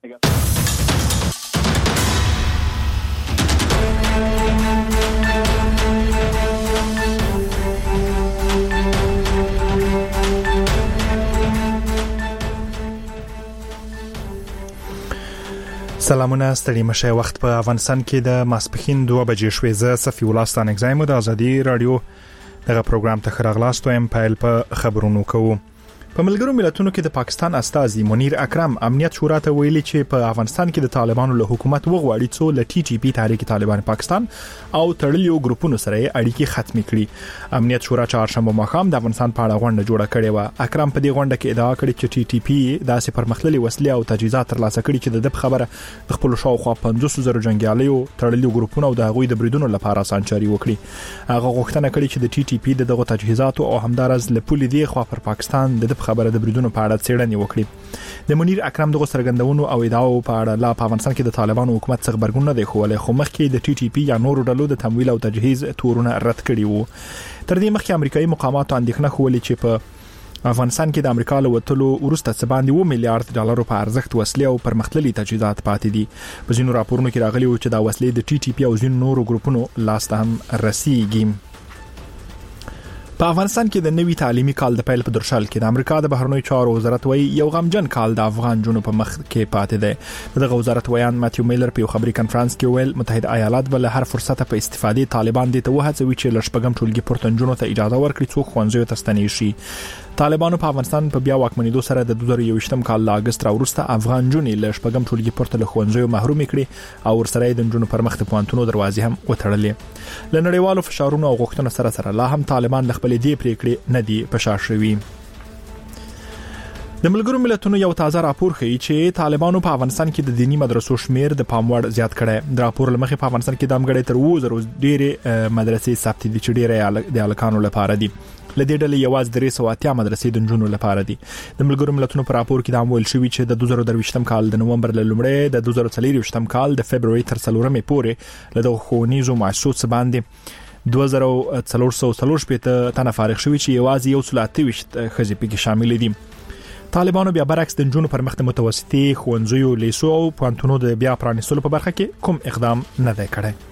سلامونه ستړي مشه وخت په افغانستان کې د ماسپخین 2 بجې شوې ز صفي ولستان اگزایم د ازادي رادیو دغه پروګرام ته خراغلاستو ام پایل په خبرونو کوو. په ملګرو ملتونو کې د پاکستان استازي منیر اکرم امنیت شورا ته ویلي چې په افغانستان کې د طالبانو له حکومت وغواړي څو ل ټي ټي پی تحریک طالبان پاکستان او تړلیو ګروپونو سره اړیکې ختمې کړي. امنیت شورا چهارشنبه ماښام د افغانستان په اړه غونډه جوړه کړې و. اکرم په دې غونډه کې ادعا کړې چې ټي ټي پی داسې پرمختللي وسلې او تجهیزات ترلاسه کړي چې د خبره د خپل شاوخوا 500,000 جنگیالیو تړلیو ګروپونو او د هغوی د بریدونو لپاره سانچاري وکړي. هغه غوښتنه کړې چې د ټي ټي پی دغه تجهیزات او همدارز له پولې دی خوا پر پاکستان د خبره د بریدونو په اړه څېړنې وکړي. د منیر اکرم دغه سرګندونو او ادعاو په اړه لا په افغانستان کې د طالبانو حکومت څخه خبرګون نه دی خوله، خو مخکې د ټي ټي پی یا نورو ډلو د تمویل او تجهیز تورونه رد کړي وو. تر دې مخکې امریکایي مقاماتو اندېښنه خوله چې په افغانستان کې د امریکا له وټلو ورسته څه باندې 2 میلیارډ ډالر په ارزښت وسلې او پرمختللي تجهیزات پاتې دي. په ځینو راپورونو کې راغلي و چې دا وسلې د ټي ټي پی او ځینو نورو ګروپونو لاسته هم رسیږي. په افغانستان کې د نوي تعلیمي کال د پیل په درشل کې د امریکا د بهرنیو چارو وزارت وایي یو غمجن کال د افغان جنونو په مخ کې پاتې دی. دغه وزارت ویان ماتیو میلر په خبري کانفرنس کې ویل متحده ایالات بل هر فرصت په استفادې طالبان دي ته وهڅوي چې لشپګم ټولګي پورتنجونو ته اجازه ورکړي څو ښوونځیو ته ستنې شي. طالبانو په افغانستان په بیا واکمنېدو سره د 2021م کال له اگست راوروسته افغان جنونې لشپګم ټولګي پورته له ښوونځیو محروم کړي او ورسره د جنونو پر مخ ته پوانتونو دروازې هم وتړلې. لنړیوالو فشارونو او غوښتنو سره لا هم طالبان له خپل دې پریکړې نه دي په شا شوي. د ملګرو ملتونو یو تازه راپور ښیي چې طالبانو په افغانستان کې د دینی مدرسو شمیر د پام وړ زیات کړي. د راپور لمخې په افغانستان کې د امګړې تر 2000 ډېرې مدرسې ثبت دي چې ډېرې د الکانو لپاره دي. لدې ډلې یواز 380 مدرسې د جنونو لپاره دي. د ملګرو ملتونو په راپور کې د ویل شوی چې د 2023م کال د نومبر له لومړۍ د 2024م کال د فبرवरी تر 4مې پورې له ښوونیزو مؤسسو باندې 2440 تنه فارغ شوي چې یوازې 128 خزې پکې شامل دي. طالبانو بیا برعکس د جنونو پر مخ د متوسطي ښوونځیو لیسو او پوهنتونو د بیا پرانیستلو په برخه کې کوم اقدام نه دی کړی.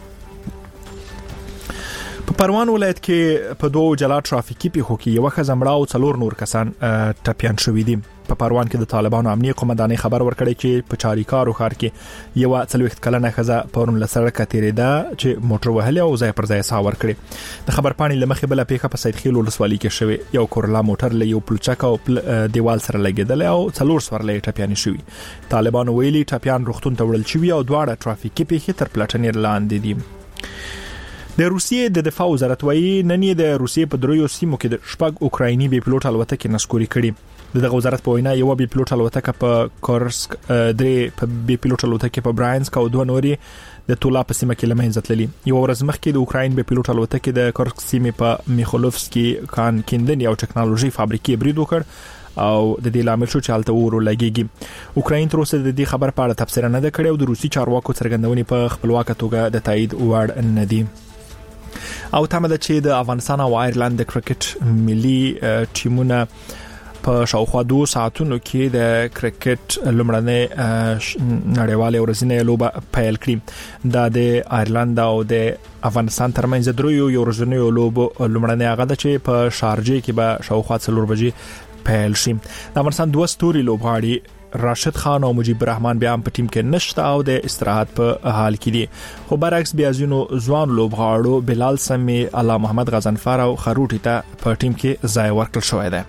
په پروان ولایت کې په 2 جلا ټرافیکي پیښو کې یو خزمړه او 4 نور کسان ټپيان شوي دي. په پروان کې د طالبانو امنیه قومندانۍ خبر ورکړی چې په چاریکارو ښار کې یو 40 کلنه خزه پرون له سړک تیریده چې موټر وهلې او ځای پر ځای سا ور کړی. د خبر پاڼې لمخې بل پیښه په سید خیل ولسوالۍ کې شوه. یو کورلا موټر له یو پلچک او دیوال سره لګیدل او 4 سورلې ټپيان شوي. طالبانو ویلي ټپيان روغتون ته وړل شوي او دواړه ټرافیکي پیښې تر پلټنې لاندې دي. د روسیې د دفاع وزارت وایي نن د روسیې په دریو سیمو کې د شپږ اوکرایني بي پلوټ الوتکې نسکوري کړي. دغه وزارت په وینا یو بي پلوټ الوتکه په کورسک، درې په بي پلوټ الوتکې په براینسک او 2 نوري د تولا په سیمه کې لمنځه تللي. یو ورځ مخکې د اوکراین بي پلوټ الوتکې د کورسک سیمې په میخولوفسکي کان کیندنې او ټکنالوژي فابریکې برید وکړ او د دې لامل شو چې حالت ورو لګيږي. اوکراین تر اوسه د دې خبر په اړه تفسیر نه کړی او د روسي چارواکو څرګندونې په خپلواک توګه د تایید وړ نه دي. او تمه ده چې د افغانستان او آیرلند د کرکټ ملي ټیمونه په شاوخوا 2 ساعتونو کې د کرکټ لومړنۍ نړیواله ورځنۍ لوبه پیل کړي. دا د آیرلند او د افغانستان ترمنځ دریو ورځنیو لوبو لومړنۍ هغه ده چې په شارجه کې به شاوخوا 4 بجې پیل شي. د افغانستان 2 ستوري لوبغاړي راشد خان او مجيب الرحمن بیا په ټیم کې نشته او د استراحت په حال کې دي. خو برعکس بیا ځینو ځوان لوبغاړو بلال سمي، الله محمد غزنفر او خروټی ته په ټیم کې ځای ورکړل شوی دی.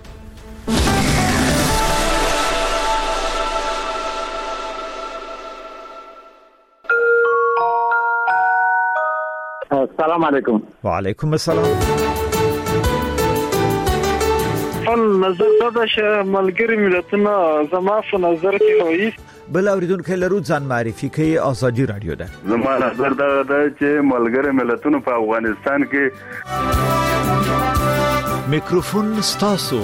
السلام علیکم. وعلیکم السلام. نظر دا چې ملګری ملتونه زما په نظر کې وایي بل اوریدونکو لرو ځان معرفي کوي. ازادي رادیو ده. زما نظر دا چې ملګری ملتونه په افغانستان کې میکروفون ستاسو.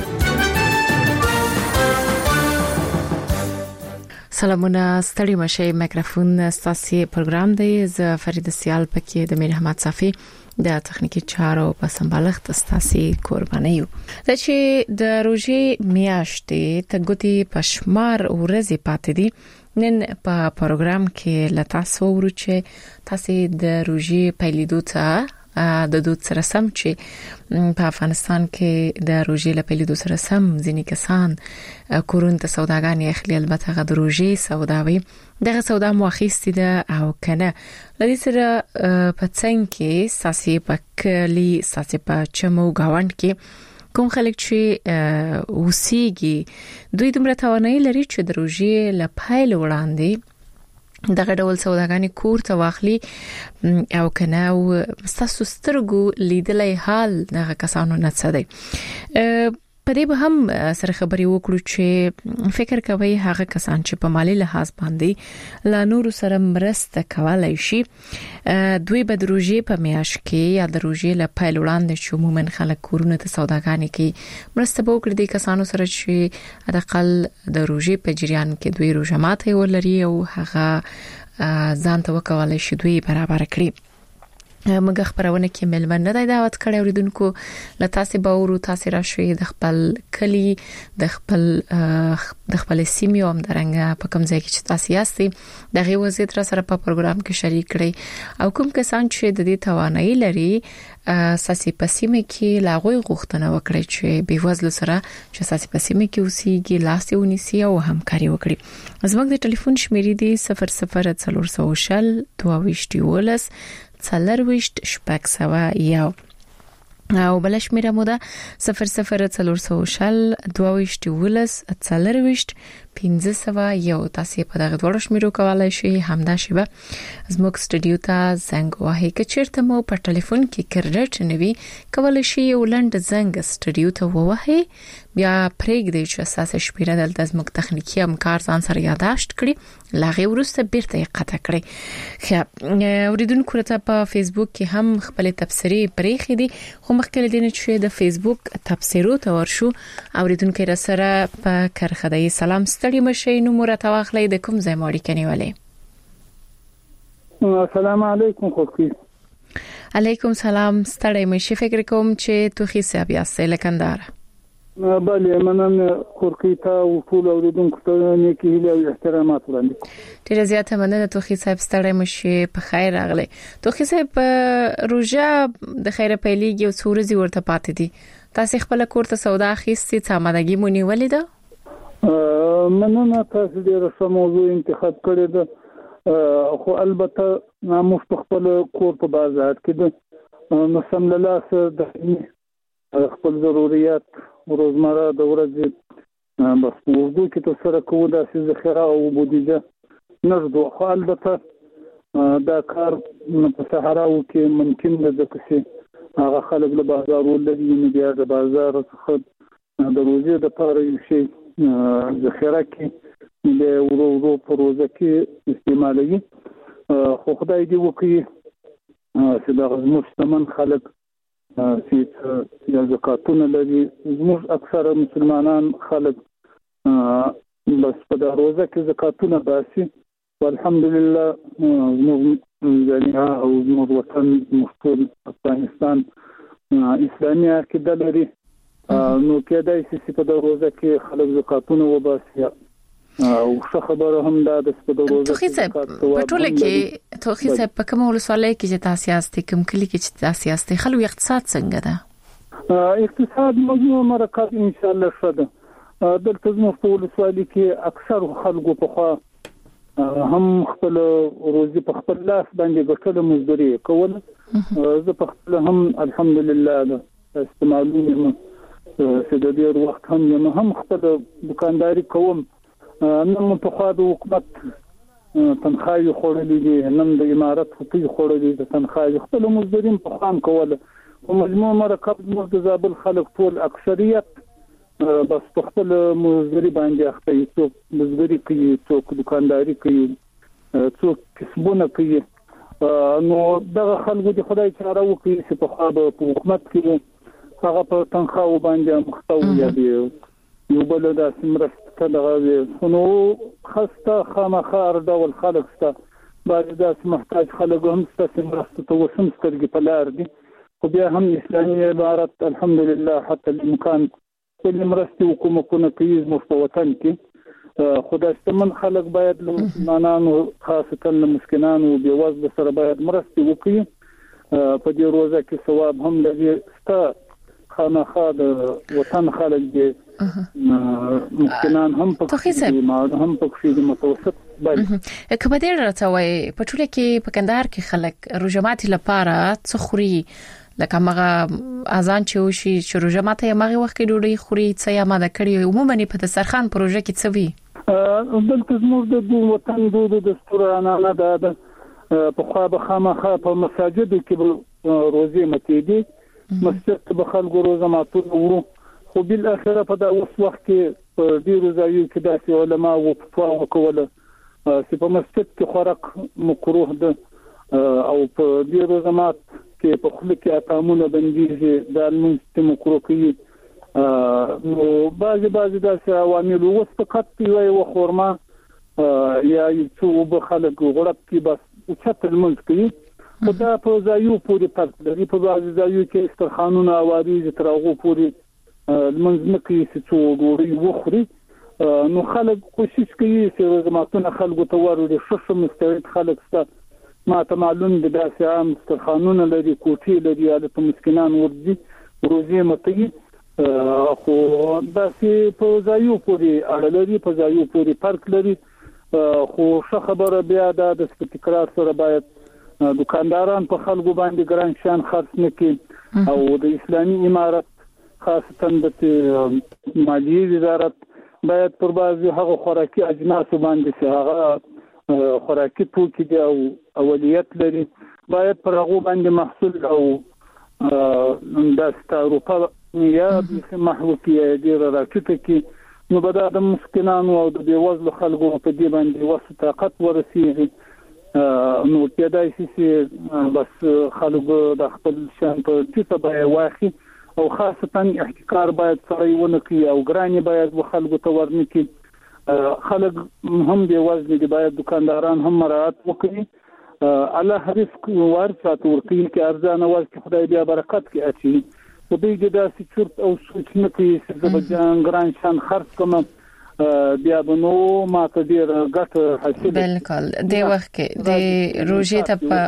سلامونه ستړي مشه. میکروفون ستاسو پروګرام دی. ز فرید سیال پکې د میر احمد صافي د تخنیکی چارو په سمبالښت ستاسو قرباني یو. چې د روزي میاشتې ته ګوتی پشمار ورځې پاتې دي نن په پروګرام کې لتاسو ورو چې تاسو د روژې پیلېدو ته د دود سره سم چې په افغانستان کې د روژې له پیلېدو سره سم ځینې کسان کورون ته سوداګانې اخلي، البته غو د روژې سوداوي دغه سودا مؤخیستي ده او کنه لدې سره په څنګه کې ساسي په کلی ساسي په چمو گاوند کې کوم خلک چې اوسېږي دوی دومره توانایي لري چې د روژې له پیل وړاندې دغه ډول سوداګانې کور ته واخلي او کنه او ستاسو سترګو لیدلای حال دغه کسانو نه څه دی. په دې به هم سره خبرې وکړو چې فکر کوي هغه کسان چې په مالی لحاظ باندې لا نور سره مرسته کولای شي دوی به د روژې په میاشت کې یا د روژې له پیل وړاندې چې عموما خلک کورونه ته سوداګانې کوي مرسته به وکړي د کسانو سره چې حداقل د روژې په جریان کې دوی روژه ماته ولري او هغه ځان ته وکولای شي دوی برابر کړي. موږ خبرونه کې ملمن نه دعوت کړی اوریدونکو لتاسې باورو تاسو راشي د خپل کلی د خپل سیمې او درنګ په کوم ځای کې چې تاسو یاستئ دغه وضعیت را سره په پروګرام کې شریک کړئ او کوم کسان چې د دې توانایي لري ساسي پسیمه کې لاغوي غوښتنه وکړي چې به وزل سره چې ساسي پسیمه کې اوسېږي لاس یې ونیسي او همکاري وکړي. زموږ د ټلیفون شمیرې دی 00 22 څلرويشت شپږ سوه یو او بل شمیره مو ده 00 22 څلرويشت 1501 تاسو په دغه ډول شمیرو کولای شئ همدا شیبه زموږ سټډیو ته زنګ وهئ که چیرته مو په ټلیفون کې کریډټ نوي کولای شئ یو لنډ زنګ سټډیو ته ووهئ بیا پرېږدئ چې اساسه شمیره دلته زموږ تخنیکی همکار ځان سره یاداشت کړي لاغه ورسته بیرته یې قطع کړي. خو اوریدونکو ته په فیسبوک کې هم خپل تبصرې پرېخې دي خو مخکې لدینه چې د فیسبوک تبصرو ته ورشو اوریدونکو را سره په کرخدای سلام ستړي مشي نو مرته واخلې د کوم ځای ماړي کنيولې. السلام علیکم خوکی. علیکم سلام ستړي مشي فکر کوم چې توخي صاحب یاستې لکندار. بله مننه خورکی ته او ټول اوریدونکو ته نیکی هیله او احترامات وړاندې. ډیره زیاته مننه توخي صاحب ستړي مشي په خیر راغله. توخي صاحب روژه د خیره پیلېږي او څورزي ورته پاتې دي. تاسو خپل کور ته سودا اخیستې څه آمادګي مونږ ولې ده؟ مننه تاسو ډیره ښه موضوع انتخاب کړی ده خو البته موږ په خپل کور په بازار کې ده نو سم له لاسه د خپل ضرورت روزمره د ورځې بس موضوع کې تاسو سره کوو د ذخیره او بودیجه نردو خو البته دا کار په صحراو کې ممکن ده چې هغه خلک له بازار ولري نو بیا د بازار څخه د روزي د پاره یو شی ذخیره کې د ورو په روزه کې استعمالوي خو خدای دې وکړي چې دا مستمن خلک چې یا زکاتونه لري زموږ اکثره مسلمانان خلک بس په دا روزه کې زکاتونه باسي والحمدلله زموږ جامعه او زموږ وطن مفتول افغانستان اسلامي عقیده لري نو کېدای شي چې په دا روزه کې خلک زکاتونه وباسي او ښه خبره هم دا د روزه توخي صاحب په ټوله کې توخي صاحب په کوم ولسوالۍ کې چې تاسو یاستئ کوم کلی کې چې تاسو یاستئ خلک اقتصاد څنګه ده؟ اقتصاد موضوع مرکز ان شاء الله ښه ده دلته زموږ په ولسوالۍ کې اکثر خلکو په خوا هم خپل روزي په خپل لاس باندې ګټل مزدوري کوله زه په خپل هم الحمدلله ده استعمالوم چې د ډیر وخت هم خپل دکانداري کوم نن په خوا د حکومت تنخواهي خورلې دي نن د امارت خطي خورلې دي تنخواهي خپل مزدورین په خام کوله او مجموع مرکب د زابل خلک ټول اکثریت بس په خپل مزدوري باندې اخته څوک مزدوري کوي څوک دکانداري کوي څوک کسبونه کوي نو دغه خلکو د خدای چاره وکړي چې په خوا د حکومت کې هغه په تنخواه باندې مختو یا دی یو بل د سمرست دغه نو خسته خامخار ډول خلک ستا بعد د محتاج خلک هم ستاسو مرسته ته وسم سترګې په لار دي خو بیا هم اسلامي عبارت الحمدلله حتی الامکان کله مرستې حکومتونه کوي زموږ په وطن کې خدای ستمن خلک باید له مسلمانانو خاصتا له مسکینانو او بیوزلو سره باید مرسته وکړي په دې روزه کې ثواب هم لري ستا خامخا د وطن خلک دي مسکینان هم پکې هم پکې متوسط باندې کبه دې راځوي په ټوله کې په کندهار کې خلک روزماتي لپاره څه خوري لکه مغه اذان چې وشي چې روزماتي مغه وخت کې ډوډۍ خوري څه یا ماده کړی عموما په دسترخوان پروژه کې څه وی دلته زموږ د وطن دود دستورانه نه ده په خوا به خامخا په مساجد کې روزي متيدي مسجد به خلکو روزه ماتول ورو خو بل اخره په دا وخت کې په ډیرو ځایو کې داسې علما او فتوا وکوله چې په مسجد کې خوراک مکروه ده او په ډیرو زمات کې په خله کې اقامونه بنديږي د المنستم مکروه کوي نو بعضی داسې عوامل وس فقط یو خورما یا څو به خلک غړپ کې بس اوچت المنځ کوي خدا په ځایو پورې فرق لري په بعضی ځایو کې استرخانونه اواري ترغو پورې المنځ مکي چې ډوړي وخوري نو خلک کوشش کوي چې زماتونه خلکو ته وروري شوشم مستعد خلک ست ما ته معلوم دي داسې عام استرخانونه لري کوټي لري د مسکینان ورځي روزي متي خو داسې په ځایو پورې اړه لري په ځایو پورې فرق لري خو څه خبره بیا د تکرار سره باید دکانداران په خلکو باندې ګران شان خرڅ نکړي او د اسلامي امارت خاصتا د مالیې وزارت باید پر بعضی هغه خوراکي اجناس باندې چې هغه خوراکي توکي دي او اولویت لري باید پر هغه باندې محصول او د اروپا یا د محو کې د راکټه کې نو بدا د مسکینانو او د بیوزلو خلکو په دې باندې وسه طاقت ورسیږي نو پیدا شي بس خلکو د خپل شان په څه به واخی او خاصتا احتکار باید سره ونه کوي او ګرانی باید خلکو ته ورنکي خلک هم دی وزن دی باید دکانداران هم مراعات وکړي الله رزق ورسات ورکړي کې ارزانه ورکړي خدای بیا برکت کې اچي په دې کې داسې چرت او سوچ نه کوي چې زبجان ګران شان خرڅ کوم بیا بنو ما ته ډیر ګټ حاصل بالکل د وخت کې د روزي ته په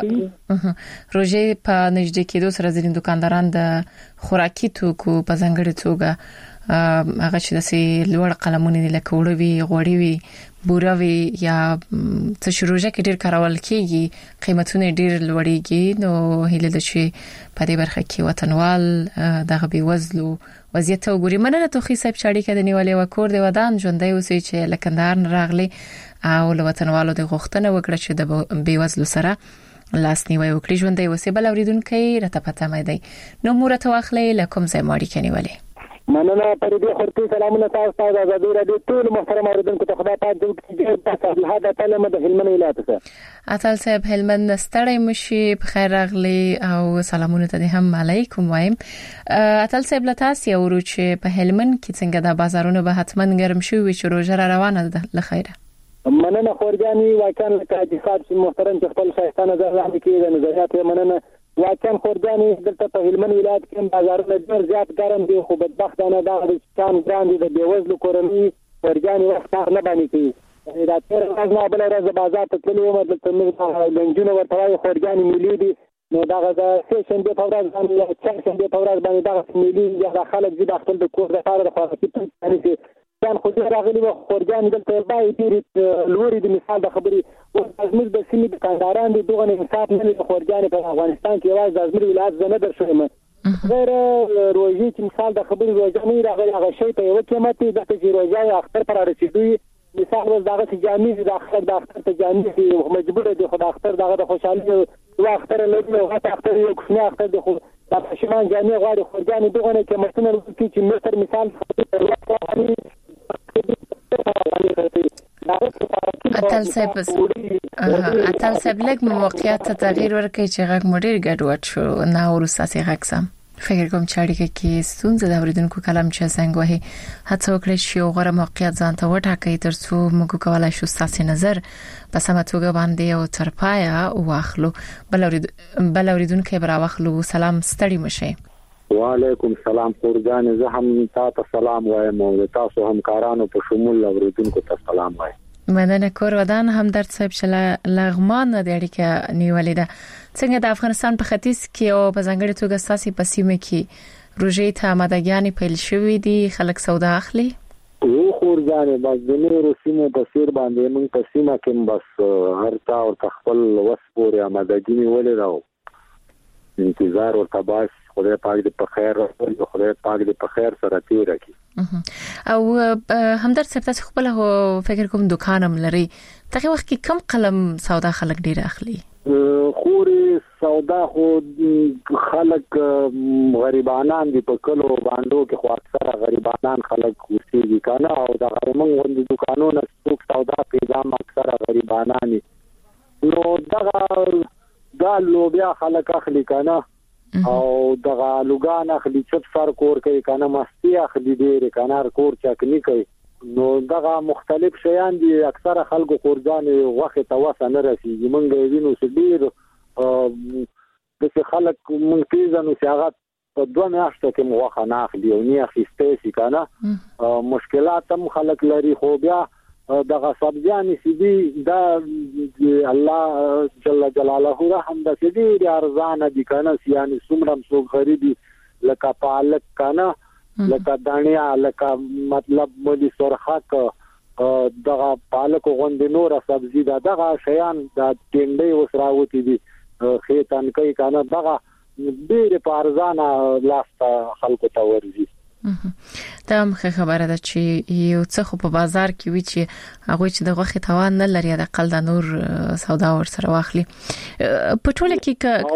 نږدې کېدو سره ځینې دکانداران د خوراکي توکو په ځانګړي توګه هغه چې د لوړ قلمونه لکه وړوي غوړي وي بوراوي یا څه شروجه کې ډیر کارول کیږي قیمتونه ډیر لوړیږي نو هله د شي په دې برخه کې وطنوال دغه بي وزلو وضعیت وګوري مننه توخي صاحب چاړي کې د نیولې وکور د ودان ژوندۍ اوسې چې لکندار راغلي او لوطنوالو د غوښتنه وکړه چې د بي وزلو سره لاس نیوي وکړي ژوندۍ اوسې بل اوریدونکو راته پته مې دی نو مورته واخلې لکم زې ماړي کې نیولې مننه پر دې خورتي سلامونه تاسو ته د آزادۍ رادیو ټول محترم اوریدونکو ته خدای پاک دې تاسو له هدا تعلم د هلمند ولایت څخه اتل صاحب هلمند ستړی مشي بخیر راغلی او سلامونه ته هم علیکم وایم اتل صاحب لتاس یو چې په هلمند کې څنګه د بازارونو به حتمن ګرم شي چې روزه روانه ده لخيره مننه خورګانی واکان لکه صاحب محترم چې خپل شایستانه ځای کې د نظریات مننه واکان خورګانی دلته په هلمند ولایت کې بازارونه ډېر زیات ګرم دي خو بدبختانه دا د چان ګراندي د بیوزلو کورنۍ ورګانی وخت نه باندې کوي دا تر ورځې بل ورځ بازار ته تللی و مدلته موږ لنجونه ورته خورګانی ملي دي نو دا غزا سیشن د پورز باندې یا چرشن د پورز باندې دا ملي د خلک دي د خپل د کور د کار د خوراکي باندې ځان خو دې راغلي و خورګانی دلته بای ډېر لوري د مثال د خبري او زموږ د سیمې د کانداران دي دغه انصاف نه لري خورګانی په افغانستان کې واز د ازمیر ولایت زنه در شوم غیر روزي چې مثال د خبري روزه نه راغلي هغه شی په یو قیمت د چې روزه اختر پر رسیدوي مثال وز دغه چې جامع د اختر د اختر ته جامع دي مجبور دي خو د اختر دغه د خوشحالي او اختر لري او اختر یو کوچنی اختر د خو د پښمان جامع غواړي خورګانی دغه نه کې مستنه کې چې مستر مثال اتل صاحب لګ موقعیت ته تغییر ورکړي چې غږ مډیر ګډوډ شو نه ورساسي غږسم فکر کوم چې اړیکه کې ستونزه د اوریدونکو کلام چې څنګه وه هڅه وکړئ چې غوړه موقعیت ځان ته وټاکئ ترڅو موږ کولای شو تاسو نظر په سمه توګه باندې او ترپایا واخلو بل اوریدونکو برا واخلو سلام ستړي مشه وعلیکم السلام خورجان، زه هم تاسو سلام وایم او تاسو هم کارانو په شمول اوریدونکو ته سلام وایم. مننه کور ودان همدرد صاحب چې لغمان د اړیکه نیولې ده. څنګه د افغانستان په ختیځ کې او په ځانګړي توګه ساسي پسیمه کې روژې ته آمادګیانې پیل شوې دي، خلک سودا اخلي؟ یو خورجان بس د نورو سیمو په سیر باندې موږ په سیمه کې بس هر چا او خپل وس پورې آمادګي نیولې راو، انتظار ورته باش. خدای پاک دې په خیر راوړي، خدای پاک دې په خیر سره تیر کړي. او همدرد صاحب تاسو خپل فکر کوم دکانم لري، دغه وخت کې کم قلم سودا خلک ډیر اخلي؟ خوري سودا خو خلک غریبانان دي په کلو باندې کې، خو اکثره غریبانان خلک اوسېږي کنه، او د غرمن غوند دکانونو څوک سودا پیغام اکثره غریبانان دي. نو دا لوبیا خلک اخلي کنه، او دغه لوګان اخلي چپ سر کور کوي کنه، مستی اخلي ډیر کنه، کور چکنی کوي. نو دغه مختلف شیان دي، اکثره خلکو خورجان وخت ته وسه نه رسیږي. مونږ وینو چې ډیر د خلک مونږ پیژنو چې هغه په 2 میاشتو کې موخه نه اخلي او نه اخیسته شي کنه. مشکلات هم خلک لري، خو بیا دغه سبزیان چې دي دا الله جل جلاله رحم د دې ارزانه دي کنه، یعنی څومره څوک غریبي لکه پالک کنه، لکه دانیا، لکه مطلب ملي سرخک، دغه پالک غوند نور سبزی دغه شیان د ټینډي وسراوتی دي خیتان کوي کنه، دغه ډېر پارزانه لاسته خلکو ته ورځي. دا مخه خبره ده چې یو څه خو په بازار کې وی چې هغه چې د غوښې توان نه لري د قل د نور سودا ور سره واخلي. په ټوله کې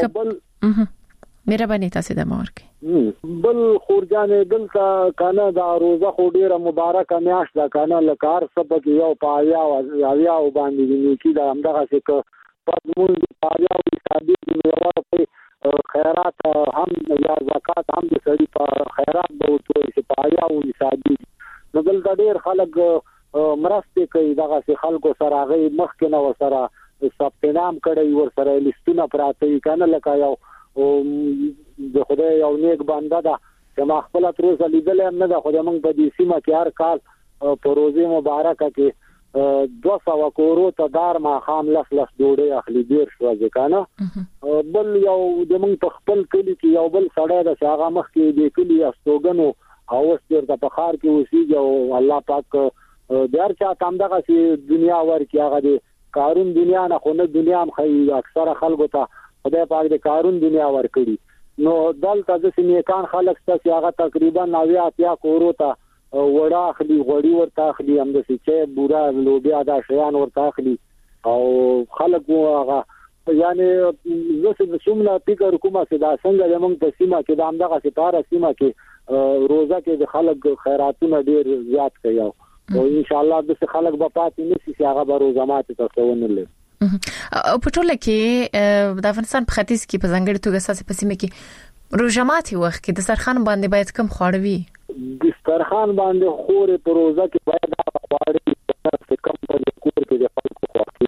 مهرباني تاسو د مورکي بل خورجان دلته کنه دا روزه خو ډیره مبارکه میاشت ده کنه، لکار سبق یو پایا او باندې نیکی دا همدغه څه پدمون پایا او حسابي میوه په خیرات هم یا زکات هم د سړي په خیرات به وټول شي پایا او حسابي. نو دلته ډیر خلک مرسته کوي، دغه څه خلکو سره غي مخکې نه وسره سپتنام کړي، ور سره لیستونه پراته کنه، لکه یو او د خدای یو نیک بنده ده چې ما خپل تروسه لیدل نه ده، خدای موږ په دې سیمه کې هر کال په روزه مبارکه کې 200 کورو ته دار ما خام لس ډوډۍ اخلي ډیر شو ځکانه. بل یو د موږ په خپل کلی کې یو بل سړی د هغه مخ کې د کلی استوګنو او ستر په خار کې وسیږي، او الله پاک ډیر چا تام دغه سي دنیا ورکی هغه د کارون دنیا نه خو نه دنیا هم خي اکثره خلکو ته خدای پاک د کارون دنیا ورکړي. نو دلته د سیمېکان خلک ستاسو هغه تقریبا 90 کورو ته وړا اخلي، غوړي ورته اخلي، هم د سچې بورا لوبیا دا شیان ورته اخلي، او خلک هغه یعنی زه څومره فکر کوم چې دا څنګه موږ په سیمه کې د همدغه ستاره سیمه کې روزه کې د خلک خیراتونه ډیر زیات کوي، او ان شاء الله د خلک په پاتې نشي چې هغه به روزه ماته تاسو ونلې. او په ټوله کې د افغانستان په ختیځ کې په ځانګړي توګه ساسي پسیمه کې روزه ماتي وخت کې د سرخان باندې باید کم خواړه وي. د سرخان باندې خورې په روزه کې باید خواړه چې کم په کور کې د خلکو خواړه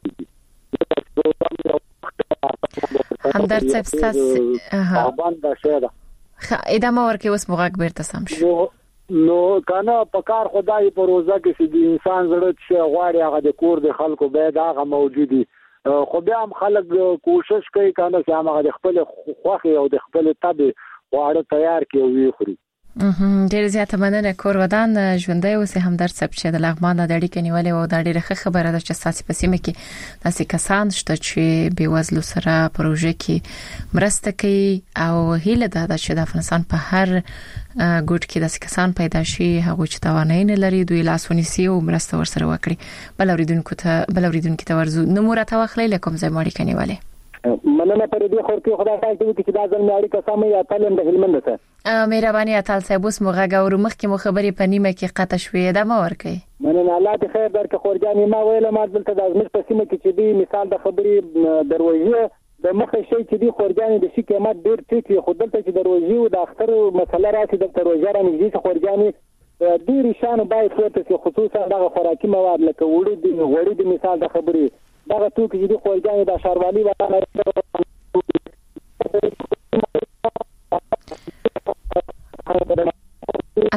همدرد صاحب تاسو باندې شه ادامه ورکې اوس مغاک بیرته سم شو. نو کنه په کار خدای په روزه کې چې د انسان زړه چې غواړي هغه د کور د خلکو باید هغه موجودي، خو بیا هم خلک کوشش کوي کنه چې هغه د خپل خوخي او د خپل طبي غواړي تیار کړي او وخوري. ډیر زیاته مننه کور ودان ژوندۍ اوسې همدرد صاحب چې د لغمان د اړیکې نیولې او د ډیره خبره ده چې ساسي پسیمه کې داسې کسان شته چې بې وزلو سره پروژه کې مرسته کوي، او هیله ده چې د افغانستان په هر ګوټ کې داسې کسان پیدا شي هغه چې توانای نه لري دوی لاسونی سي او مرسته ورسره وکړي. بل اوریدونکو ته ورزو نمبر تاوخلې لکم زې ماړي کني والے مننه پر دې خورتي خدای خاص دې چې دا ځل معیاري قسم یا تعلم د هلمند ده. مهرباني اتل صاحب اوس موږ غوړو مخکې مو خبرې په نیمه کې قطع شوې ده ما ورکې. مننه الله دې خیر درکې خورجانې، ما ویله ما دلته د ازمیر په سیمه کې چې دی مثال د خبرې دروازې د مخه شي چې دی خورجانې د شي قیمت ډیر ټیټ خو دلته چې دروازې او د اختر مسله راشي د دروازې را نږدې خورجانې ډیر شان باید ورته چې خصوصا دغه خوراکي مواد لکه وړي د مثال د خبرې دغه توکي چې خورجانې د شاروالي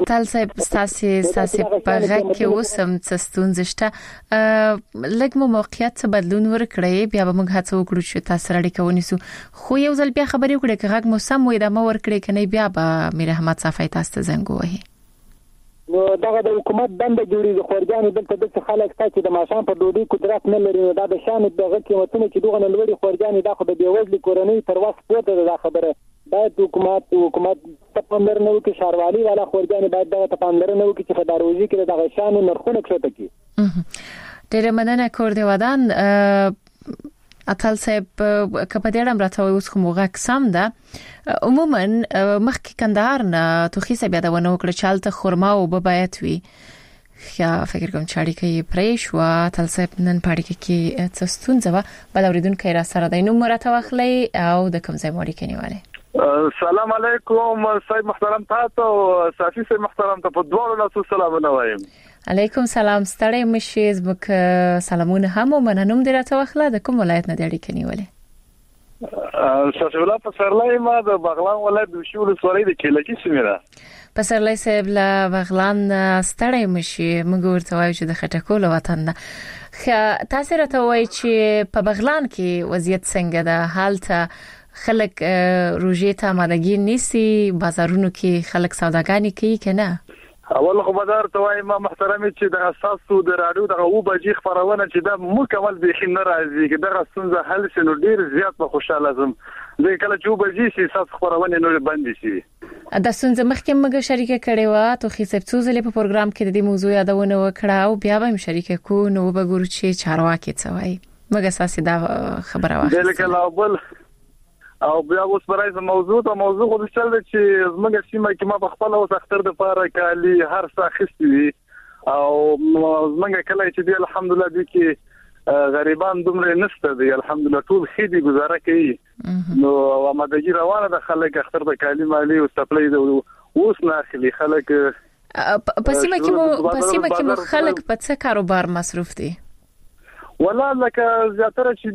اتل صاحب ستاسي په غږ کې اوسم څه ستونزه شته لږ مو موقعیت څه بدلون ورکړی بیا به موږ هڅه وکړو چې تاسو اړیکه ونیسو خو یو ځل بیا خبرې وکړئ چې غږ مو سم وي دا مو ورکړی کني بیا به میر احمد صافی تاسو ته زنګ ووهي نو دغه د حکومت دنده جوړیږي خورګانې دلته د خلک ته چې د ماشام په ډوډۍ قدرت نه لري دا د شان دغه قیمتونه چې دغه لوړي خورګانې دا خو د بیوزلي کورنۍ تر وخت پورې دا خبره باید حکومت ته پاملرنه وکړي ښاروالي والا خورګانې باید دغه ته پاملرنه وکړي چې په داروزي کې دغه شان نرخونه کښته کړي ډېر مننه کور دی ودان اتل صاحب کپه دې رم راته اوس کوم غږ سم ده عموما مخکې کندهار نه توخیسه بیا دا ونه وکړه چالت خرما او باید وي یا فکر کوم چاړي کې پرېش وا اتل صاحب نن پاړي کې څه ستونزه و بل اوریدونکو را سره د نو مرته واخلي او د کوم ځای موري کې نیواله السلام علیکم صاحب محترم تاسو او صافي صاحب محترم ته په دوه لاسو سلام نه وایم علیکم سلام ستړی مشي زموږ سلامونه هم مننوم دې راته واخله د کوم ولایت نه دی اړیکه نیولې شاشولا په سرلای ما د بغلان ولایت د شول سوري د کلګي سیمه په سرلای صاحب لا بغلان ستړی مشي موږ ورته وایو چې د خټکول وطن نه تاسو راته وایي چې په بغلان کې وضعیت څنګه ده حالت خلک روزي ته مادګی نيسي بازارونو کې خلک سوداګانی کوي کنه اول خو بازار ته وایم ما محترمه چې د اساسو د رادیو دغه او بجې خبرونه چې دا مکمل به خین راځي چې دغه څنګه حل شنو ډیر زیات په خوشاله زم زه کله چې بجې شي اساس خبرونه نور باندې شي د څنګه مخکې موږ شریکه کړې و ته خو سپڅوزلې په پروګرام کې د دې موضوع یادونه وکړه او بیا به هم شریکه کو نو وګورو چې چارواکي څه وایي موږ اساسي دا خبره واخلو دلته لا بل او بیا اوس برای موضوع خو د چل چې زموږ سیمه کې ما په خپل اوس اختر د پاره کالي هر څه خستي او زموږ کله چې دی الحمدلله د کې غریبان دومره نشته دی الحمدلله ټول خېدي گزاره کوي نو آمادګي روانه د خلک اختر د کالي مالی او سپلای د اوس نه اخلي خلک په سیمه کې مو خلک په څه کاروبار مصروف دي ولا لکه زیاتره چې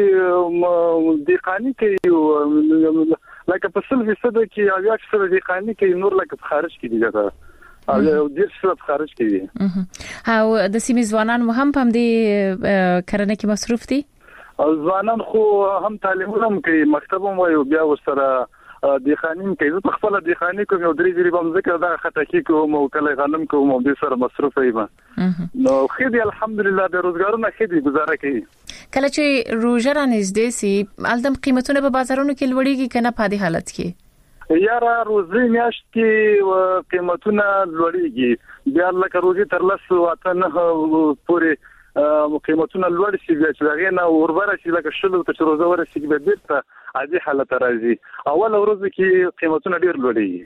دی دیقانی کوي لکه په 100% کې او 100% دیقانی کوي نور لکه خارج کې دي دا او ډیر څه خارج کې دي او د سیمې ځوانان هم په دې کرنه کې مصروف دي او ځوانان خو هم تعلیمونه کوي مکتبوم وایو بیا وسره دیخانین کوي زه خپل دیخانی کوم یو درې جری بم ذکر دا خټکی کوم او کله غنم کوم او د سره مصروف یم نو خېدي الحمدلله د روزګارونو خېدي گزاره کوي کله چې روزه را نږدې سي الدم قیمتونه په بازارونو کې لوړیږي کنه په دې حالت کې یاره روزي میاشت کې قیمتونه لوړیږي بیا لکه روزي تر لاسه واته نه پورې قیمتونه لوړ شي چې دغه نه وربره شي لکه شلو ته روزه ورسي به بیرته عادي حالت راځي اول ورځ کې قیمتونه ډیر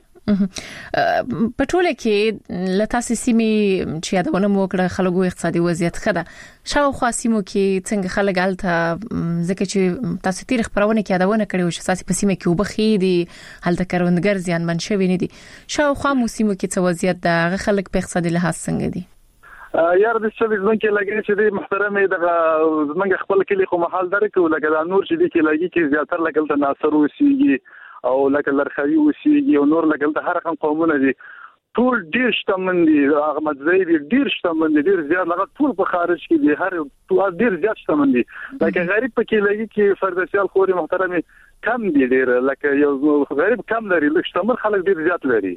لوړیږي په ټوله کې لته سیمې چې یادونه مو کړه خلکو اقتصادي وضعیت خده شاوخوا سیمو کې څنګه خلک الته ځکه چې تاسو تیر خبرونه کې یادونه کړې و چې تاسو په سیمه کې وبخي دي هلته کروندګر زیان منشوي نه دي شاوخوا مو سیمو کې څه وضعیت ده خلک په اقتصادي لحاظ څنګه دي یار د څه ځکه کې لګی چې د محترمه دغه زمونږ خپل کلی خو محل درکو لکه د نور چې د کې لګی چې زیاتره لکه د ناصر وسیږي او لکه لرخوي وسیږي او نور لکه د هر رقم قومونه دي ټول ډیر شتمن دي احمد زید ډیر شتمن دي ډیر زیات لکه ټول په خارج کې دي هر ټول ډیر زیات شتمن دي لکه غریب په کې لګی چې فردسیال خوري محترمه کم دي ډیر لکه یو غریب کم لري لکه شتمن خلک ډیر زیات لري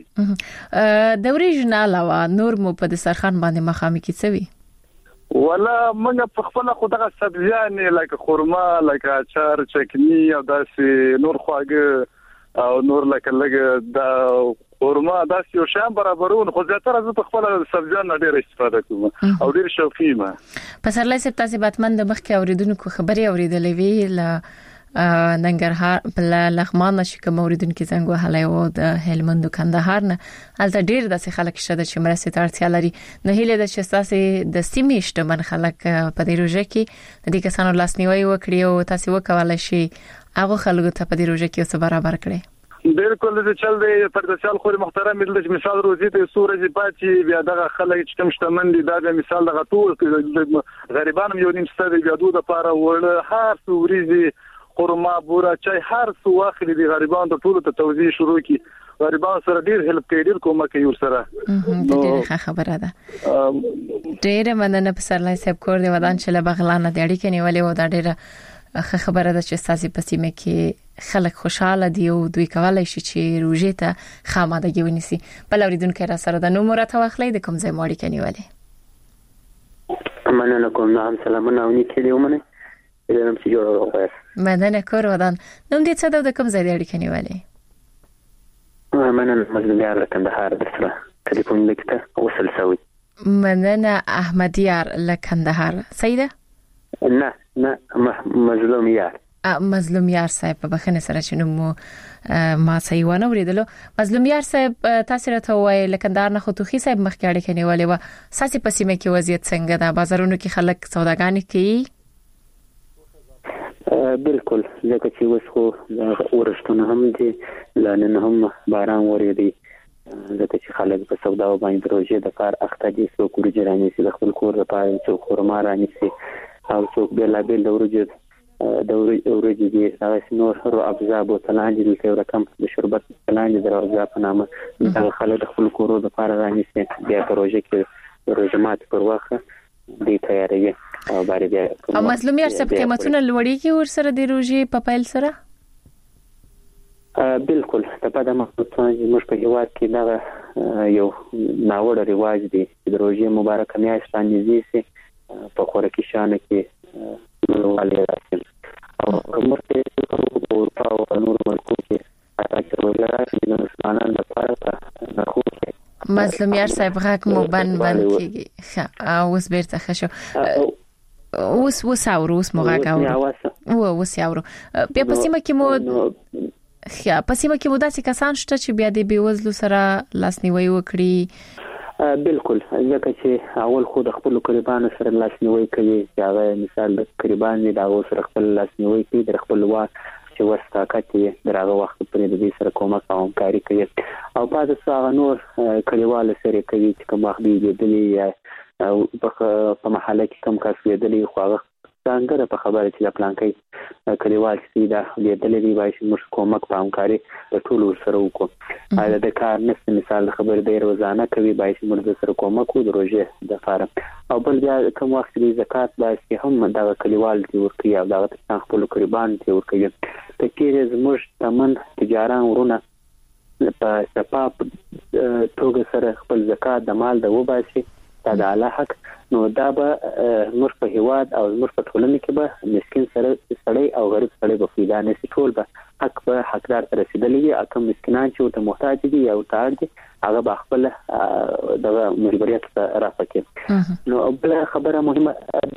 د اوریجنال او نور مو په دسترخوان باندې مخامخ کیڅوي ولا موږ په خپل خو دغه سبزیانې لکه خرما لکه اچار چکنی او داسې نور خواږه او نور لکه لګ د خرما داسې یو شان برابرون خو زیاتره زه په خپل سبزیانو ډیر استفاده کوم او ډیر شوقي ما په سرلای سپ تاسو باتمن د مخکې اوریدونکو خبري اوریدلې وی ل ننګرهار په لغمان نشي کوم اوریدونکو څنګه وهلای او د هلمند کندهار نه الته ډیر داسې خلک شته چې مرسته ته اړتیا لري نه هیله د شتاسي د سیمې شتمن خلک په دې روزه کې د دې کسانو لاسنیوي وکړي او تاسو وکولای شي هغه خلکو ته په دې روزه کې څه برابر کړي بالکل د چل دی پردسیال خو محترم د مثال روزي ته سورې پاتې بیا دغه خلک چې کوم شتمن دي دا د مثال دغه ټول غریبانو یو نیم ستاسو د یادو د پاره ول هر سوريزي خرما بوره چای هر څو واخلي د غریبانو ټول ته توزیع شروع کی غریبانو سره ډیر هیلپ کوي ډیر کومک کوي ورسره ډیره خبره ده ډیره مننه پسرلی صاحب کور دی ودان چې له بغلان د اړیکې نیولې و دا ډیره خبره ده چې ساسي پسیمه کې خلک خوشاله دي او دوی کولای شي چې روژې ته خامادګي ونیسي بل اوریدونکو را سره د نو مرته واخلې د کوم ځای ماړی کې نیولې مننه کوم نام سلامونه او نیکه دی ومنه دلم چې جوړ راغلی مننه کور ودان نو دې څه د کوم ځای د اړیکې نیولې مننه مزلمیار له کندهار سره ټلیفون لیکته وصل شوی مننه احمدیار له کندهار سیده نه مظلومیار مظلومیار صاحب په بخنه سره چې نو ما سیوانه ورېدلو مظلومیار صاحب تاسو راته وایي لکندار نه خطوخي صاحب مخکې اړیکې نیولې و ساسي پسیمه کې وضعیت څنګه ده بازارونو کې خلک سوداګانې کوي بالکل ځکه چې اوس خو ورښتونه هم دي لانه هم باران ورېدي ځکه چې خلک په سودا باندې روزي د کار اخته دي څوک ورجراني سي د خپل کور لپاره څوک خرما راني سي او څوک بل د ورجې دي هغه نور هر ابزا بوتلان دي چې رقم د شربت بوتلان دي دروازه په نامه د خلک د خپل کور لپاره راني سي بیا پروژه کې روزمات پر وخت دی تیاری او باندې بیا او مظلومیار صاحب قیمتونه لوړی کی ور سره دی روزي په پایل سره بالکل په دغه مخ په هیواد کې دا یو ناوړه رواج دی چې د روزي مبارکه میاشت باندې زی په خوراکي شانه کې ولې راځي او مرته په اروپا او نور ملکو کې اته روزي راځي د مسلمانانو لپاره نه خو مظلومیار صاحب غاک مو بند کیږي اوس بیرته خشو اوس اورو مو غاک اورو بیا پسیمه کې مو داسې کسان شته چې بیا د بیوزلو سره لاسنیوي وکړي بالکل ځکه چې اول خو د خپل قربانو سره لاسنیوي کوي هغه مثال د قربان دی دا اوس خپل لاسنیوي کوي د خپل وا چې ورستاکت یې دغه وخت پرې د دې سره کومک او همکاري کوي او بعد څه نور کلیواله سره کوي چې کوم وخت دی او په محله کې کوم کس دی خو هغه څنګه په خبره چې د پلان کوي کلیوال چې دا لیدل دی وایي چې موږ کومک په همکاري د ټول سره وکړو دا د کار نفس مثال خبر دی روزانه کوي وایي چې موږ سره کومک وکړو د روزه د فارم او بل بیا کوم وخت دی زکات باسي هم دا کلیوال دی ورکوي او دا خپل قربان دی ورکوي ته کې زموږ تمن تجاران ورونه په سپاپ توګه سره خپل زکات د مال د وباسي دا د الله حق نو دا به موږ په هیواد او موږ په ټولنه کې به مسکین سړی او غریب سړی به پیدا نشي ټول به حق به حقدار ته رسیدلی وي او کوم مسکینان چې ورته محتاج دي یا ورته اړ دي هغه به خپل دغه مجبوریت راپکې نو بل خبره مهمه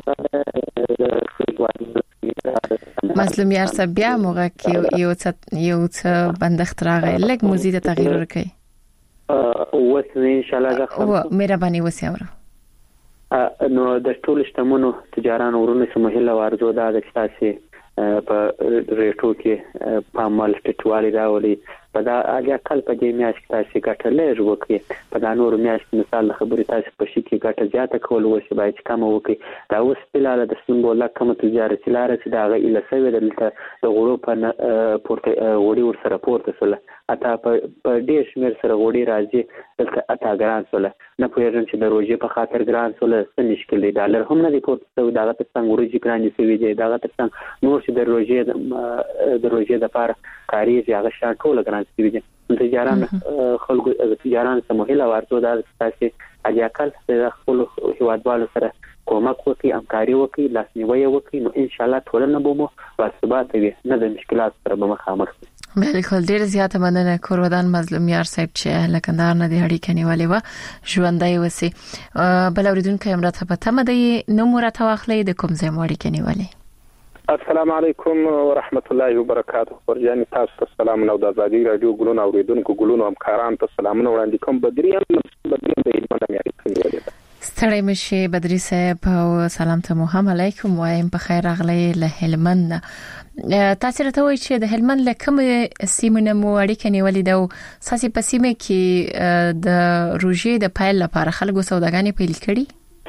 مظلومیار صاحب بیا موږ کې یو څه بندښت راغی لږ موزیک تغییر ورکړي اوس ان شاء الله زه مهرباني وسیاوره نو د ټول شتمنو تجارانو ورونه سمهله ورزو دا د تاسو په ریټو کې په عمل ټټوالي راولي په دا اګه کال په دې میاشت کې تاسو ګټه لږ وکړي په دا نور میاشت مثال خبرې تاسو په شي کې ګټه زیاته کول وشي باید کم وکړي دا اوس بلاله د سیمبول کوم تجارت لاره چې دا غي له سوي د غړو په پورته وړي ور سره پورته سره اته په ډیر شمیر سره وړي راځي دلته اته ګران سره نه پوهیږم چې د روزي په خاطر ګران سره څه مشکل دی ډالر هم نه دی پورته سو دا ته څنګه ورجی ګران دي سوي دی دا ته څنګه نور چې د روزي د پاره کاری هغه شان ټول ګران سوي دي تجاران خلکو تجاران سمهله ورته دا تاسو اجاکل د خپل هیوادوالو سره کومک وکړي همکاري وکړي لاسنیوي وکړي نو ان شاء الله ټولنه به مو ثبات وي نه د مشکلات سره به مخامخ بالکل ډیر زیاته مننه کورودان مظلومیار صاحب چې لکندار نه دی اړیکې نیولې و ژوندۍ وسی بل اوریدونکو امراته په تمه دی نو مرته واخلې د کوم ځای اړیکې نیولې السلام علیکم ورحمت الله وبرکاته ورجاني تاسو ته سلام نو د ازادي رادیو ګلونو اوریدونکو ګلونو همکاران ته سلامونه وړاندې کوم بدریم د ایمان اړیکې ستړی مشه بدري صاحب او سلام ته محمد علیکم وایم په خیر اغلی له هلمند تاسو راته وایئ چې د هلمند له کوم سیمه مو اړیکې نیولې ده او ساسي په سیمه کې د روزي د پایل لپاره خلکو سوداګانې پیل کړي ما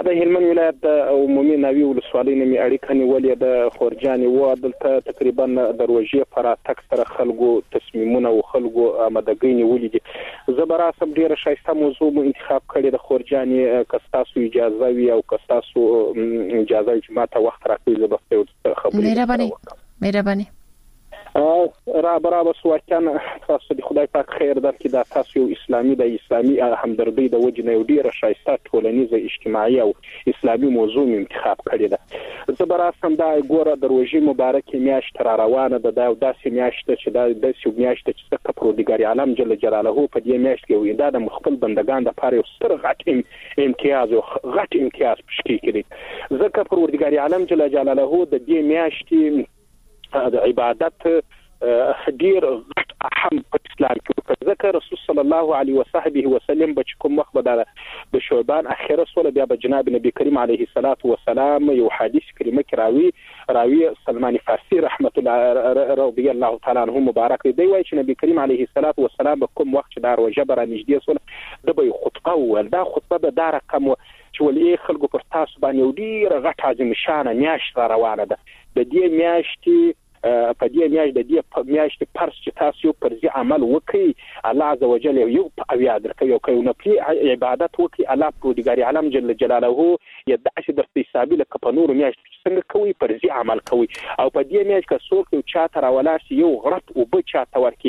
د هلمند ولایت د عمومي ناوی ولسوالۍ نومي اړیکه نیولې د خورجانې و دلته تقریبا د روژې پر تک سره خلکو تصمیمونه او خلکو آمادګۍ نیولې دي. زه به راسم ډیره ښایسته موضوع مو انتخاب کړې د خورجانې که ستاسو اجازه وي او که ستاسو اجازه وي چې ماته وخت راکړئ زه به خبرې مهرباني را برابر سوچان تاسو د خدای پاک خیر درکړي دا تاسو یو اسلامي همدردی د وجنه یو ډیره ښایسته ټولنیزه اجتماعي او اسلامي موضوع انتخاب کړی ده. زه به راسم دا ګوره د روژې مبارکې میاشت را روانه ده. دا داسې میاشت چې دا داسې میاشت چې څخه پروردګار عالم جل جلاله په دې میاشت کې وي دا د خپل بندگان د لپاره یو ستر غټ امتیاز او غټ امتیاز پښتي کړي. ځکه پروردګار عالم جل جلاله د دې میاشت د عبادت ډیر غټ اهم په اسلام کې ذکر رسول صلی الله علیه وسلم بچ کوم وخت به د شعبان اخر رسول بیا به جناب نبی کریم علیه الصلاۃ والسلام یو حدیث کریمه راوی سلمان فارسی رحمت الله رضی الله تعالی عنہ مبارک دی وایي چې نبی کریم علیه الصلاۃ والسلام کوم وخت چې دا روزه بر نږدې سول د به خطبه ول دا خطبه به دا رقم چې ولې خلکو پر تاسو باندې ډیر غټ عظیم شان میاشت روانه ده. د دې میاشتې په دې میاشت پرس چې تاسو پرځي عمل وکړي الله عزوجل یو او یاد درکوي او کوي نو عبادت وکړي الله پروردګار عالم جل جلاله یدعش در حسابي لکه په نور میاشت څنګه کوي پرځي عمل کوي او په دې میاشت کې څوک یو چاته راولار شي یو غرط او به چاته ورکی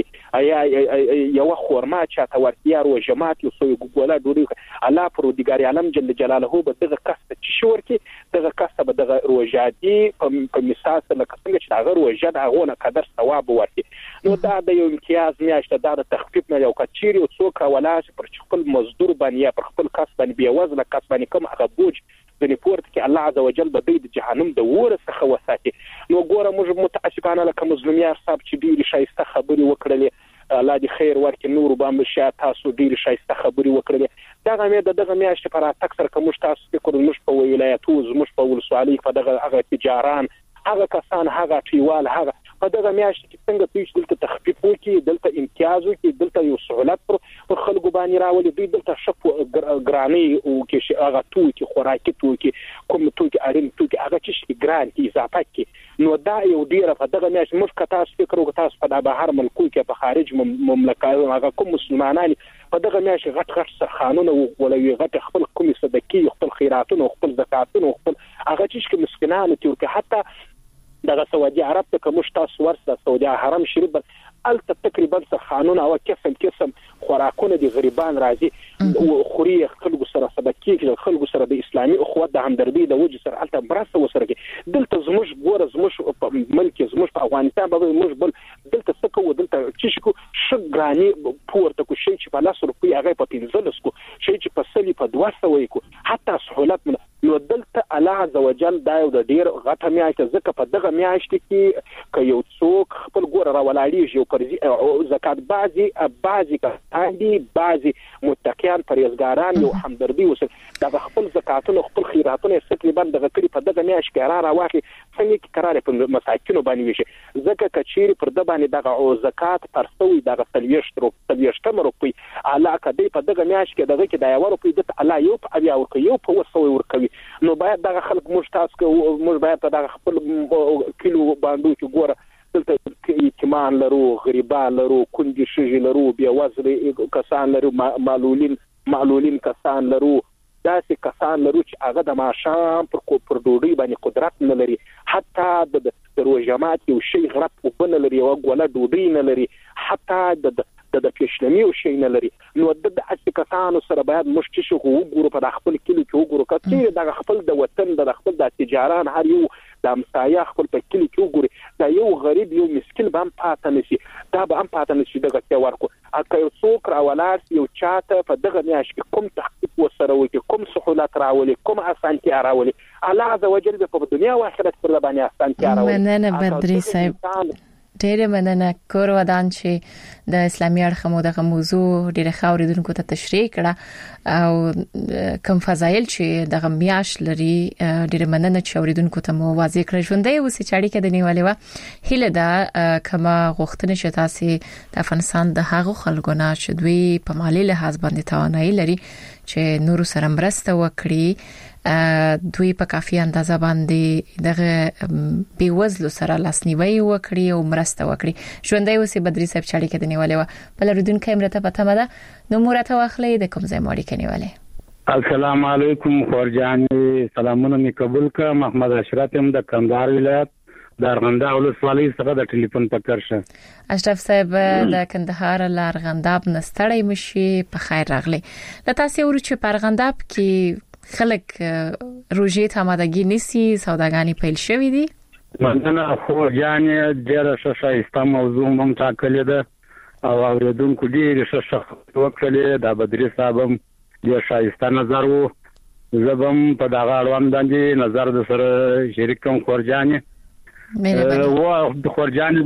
یو خورما چاته ورکی یا روجمات یو سوی ګولا ډوډۍ الله پروردګار عالم جل جلاله به دغه کسب چې شور کې دغه کسب دغه روجادي په مثال لکه څنګه چې هغه روجا دا غونه قدر ثواب ورکړي. نو دا د یو امتیاز میاشت دا د تخفیف نه یو کچيري او څوک ولاش پر خپل مزدور باندې پر خپل کس باندې بیا وزن کس باندې کوم هغه بوج د نپورت کې الله عزوجل به د جهنم د ور څخه وساتي. نو ګوره موږ متاسفانه لکه مظلومیار صاحب چې ډیر شایسته خبري وکړلې الله دې خیر ورکړي نور باندې شیا تاسو ډیر شایسته خبري وکړلې دغه میاشت پر تک سره کوم تاسو فکر موږ په ولایتو موږ په ولسوالۍ په دغه تجاران هغه کسان هغه ټیوال هغه په دغه میاشت کې څنګه پیښ دلته تخفیف وکړي دلته امتیاز وکړي دلته یو سہولت پر خلکو باندې راولي دلته شپ ګرانی او کې هغه توکي خوراکي توکي کوم توکي اړین توکي هغه چې ګران کې اضافه کې نو دا یو ډیره په دغه میاشت مفکته فکر وکړه تاسو په بهر ملکو کې په خارج مملکت هغه کوم مسلمانان په دغه میاشت غټ سرخانونه ولوي غټ خپل کومي صدقې خپل خیراتونه خپل زکاتونه خپل هغه چې مسکینانو ته حتی دغه سعودي عرب ته کوم تاسو ورسره سعودي حرم شریف الته تقریبا سرخانونه او قسم خوراکونه دي غریبان راځي خوري خلکو سره صدقې خلکو سره د اسلامي اخوت د همدردی د وجه سره الته برسه وسره دلته زموږ ګوره زموږ ملک زموږ په افغانستان به موږ بل دلته سکو دلته چشکو شګرانی پورته کو شي چې په 100 روپۍ هغه په 15 کو شي چې په سلی په 200 وای کو حتی سہولت نو دلته الله عزوجل دا یو د ډیر غټه میاشت ځکه په دغه میاشت کې ک یو څوک خپل ګوره راولاړي یو پرځي زکات بعضی کاندي بعضی متقین پرهیزګاران یو همدردی وسه دا خپل زکاتونه خپل خیراتونه تقریبا دغه کړي په دغه میاشت کې قرار واخلي څنګه کې قرار په مساکینو باندې وشي ځکه کچيري پر د باندې دغه زکات پرسوي دغه 30 روپۍ علاقه دی په دغه میاشت کې دغه کې د یو روپۍ د الله یو په بیا ورکوي یو په وسوي ورکوي نو باید دغه خلک موږ باید په دغه خپل کیلو باندې کې ګوره دلته یتیمان لرو غریبان لرو کونډې ښځې لرو بیا وزري کسان لرو معلولین کسان لرو داسې کسان لرو چې هغه د ماشام پر ډوډۍ باندې قدرت نه لري حتی د روژمات یو شی غرب وبن لري او ګوله ډوډۍ نه لري حتی د پیشنمی او شي نه لري نو د اصلي کسانو سره باید مشتشو وګورو په خپل کلی کې وګورو کله د خپل د وطن د خپل د تجاران هر یو د امسایا خپل په کلی کې وګوري دا یو غریب یو مسکین به هم پاتې نشي دغه څه ورکو اګه یو څوک راولار یو چاته په دغه میاشت کې کوم تخفیف وسره وکي کوم سہولت راولي کوم اسانتیا راولي الله عزوجل په دنیا او آخرت پر باندې اسانتیا راولي مننه بدري صاحب ډېر مننه کور ودان چې د اسلامي اړخ مو دغه موضوع ډېر خاوریدونکو ته تشریح کړه او کوم فضایل چې دغه میاش لري ډېر مننه چې اوریدونکو ته مو واضح کړ ژوندۍ اوسې چاړي کې د نیولې و هله دا کما غوښتنه شته سي د افغانستان د هغو خلکو نه چې دوی په مالی لحاظ باندې توانایي لري چې نور سره مرسته وکړي دوی په کافي اندازه باندې دغه بیوزلو سره لاسنیوي وکړي او مرسته وکړي. ژوندۍ اوسې بدري صاحب چاړي کې د نیولې و بل ردون کې مرته پته مده نو مرته واخلې د کوم ځای ماړي کې نیولې. السلام علیکم خورجان، سلامونه می قبول ک. محمد اشرف هم د کندهار ولایت د ارغنداب ولسوالۍ څخه د ټلیفون پکړ شه. اشرف صاحب د کندهار لارغنداب نستړی مشي په خیر راغلی. د تاسو ورچ په ارغنداب کې خلک روجې ته آمادګي نسی سوداګانی پیل شوې دي. مننه خورجان، ډیره ښه موضوع مم ټاکلې ده او اوریدونکو ډیره ښه وکړلې. د بدري صاحب یو شایسته نظر وو، زبم په دغه اړوند باندې نظر د سره شریک کوم. خورجان و خورجان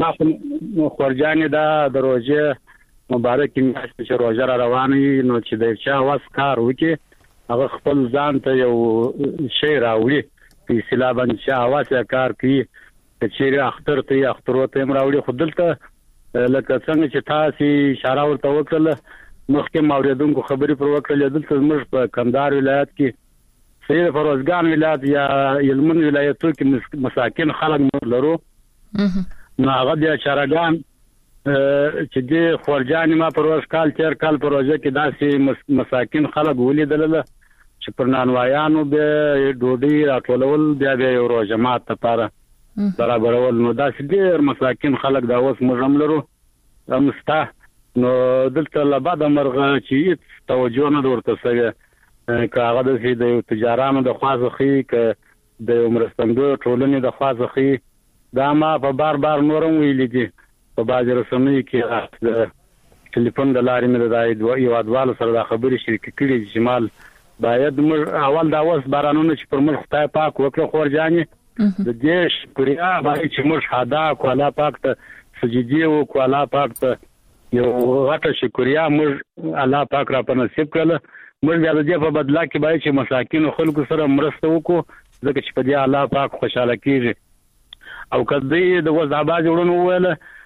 دا د روزه مبارک میاشت چې روزه را روانه نو چې د چا واس کار وکي هغه خپل ځان ته یو شی راوړي په اصطلاح باندې چې اواز کار کوي چې اختر ته اختروته راوړي. خودلته لکه څنګه چې تاسو اشاره ورته وکړه مخکې موریدونکو خبرې پر وکړلې، دلته موږ په کندهار ولایت کې سید فروزګان ولایت یا یلمن ولایتو کې مساکن خلک مور لرو. نو هغه د چارګان چې د خورجان ما پروژ کال تیر کال پروژه کې داسې مساکن خلک ولیدل چې پر نانوایانو به ډوډۍ راټولول بیا به یو روزمات لپاره برابرول. نو داسې ډېر مساکن خلک دا اوس موږ هم لرو امستا. نو دلته لباده مرغه چې توجه نه ورته سره کاغه د تجارانو د خوازخي ک د عمرستندو ټولنې د خوازخي دا ما په بار نورم ویلې دي په باج رسمي کې د ټلیفون د لارې مې د یو ادوال سره د خبرې شریک کړي جمال باید اول دا اوس بارانونه چې پر ملک خدای پاک وکړه. خورجاني د دې شکریا باید چې موږ حدا کولا پاک ته سجدي او کولا پاک ته یو غټه شکریا موږ الله پاک را په نصیب کړل. موږ بیا د دې په بدلا کې باید چې مساکین خلکو سره مرسته وکړو ځکه چې په دې الله پاک خوشاله کیږي. او کله د وزاباج ورونو ویل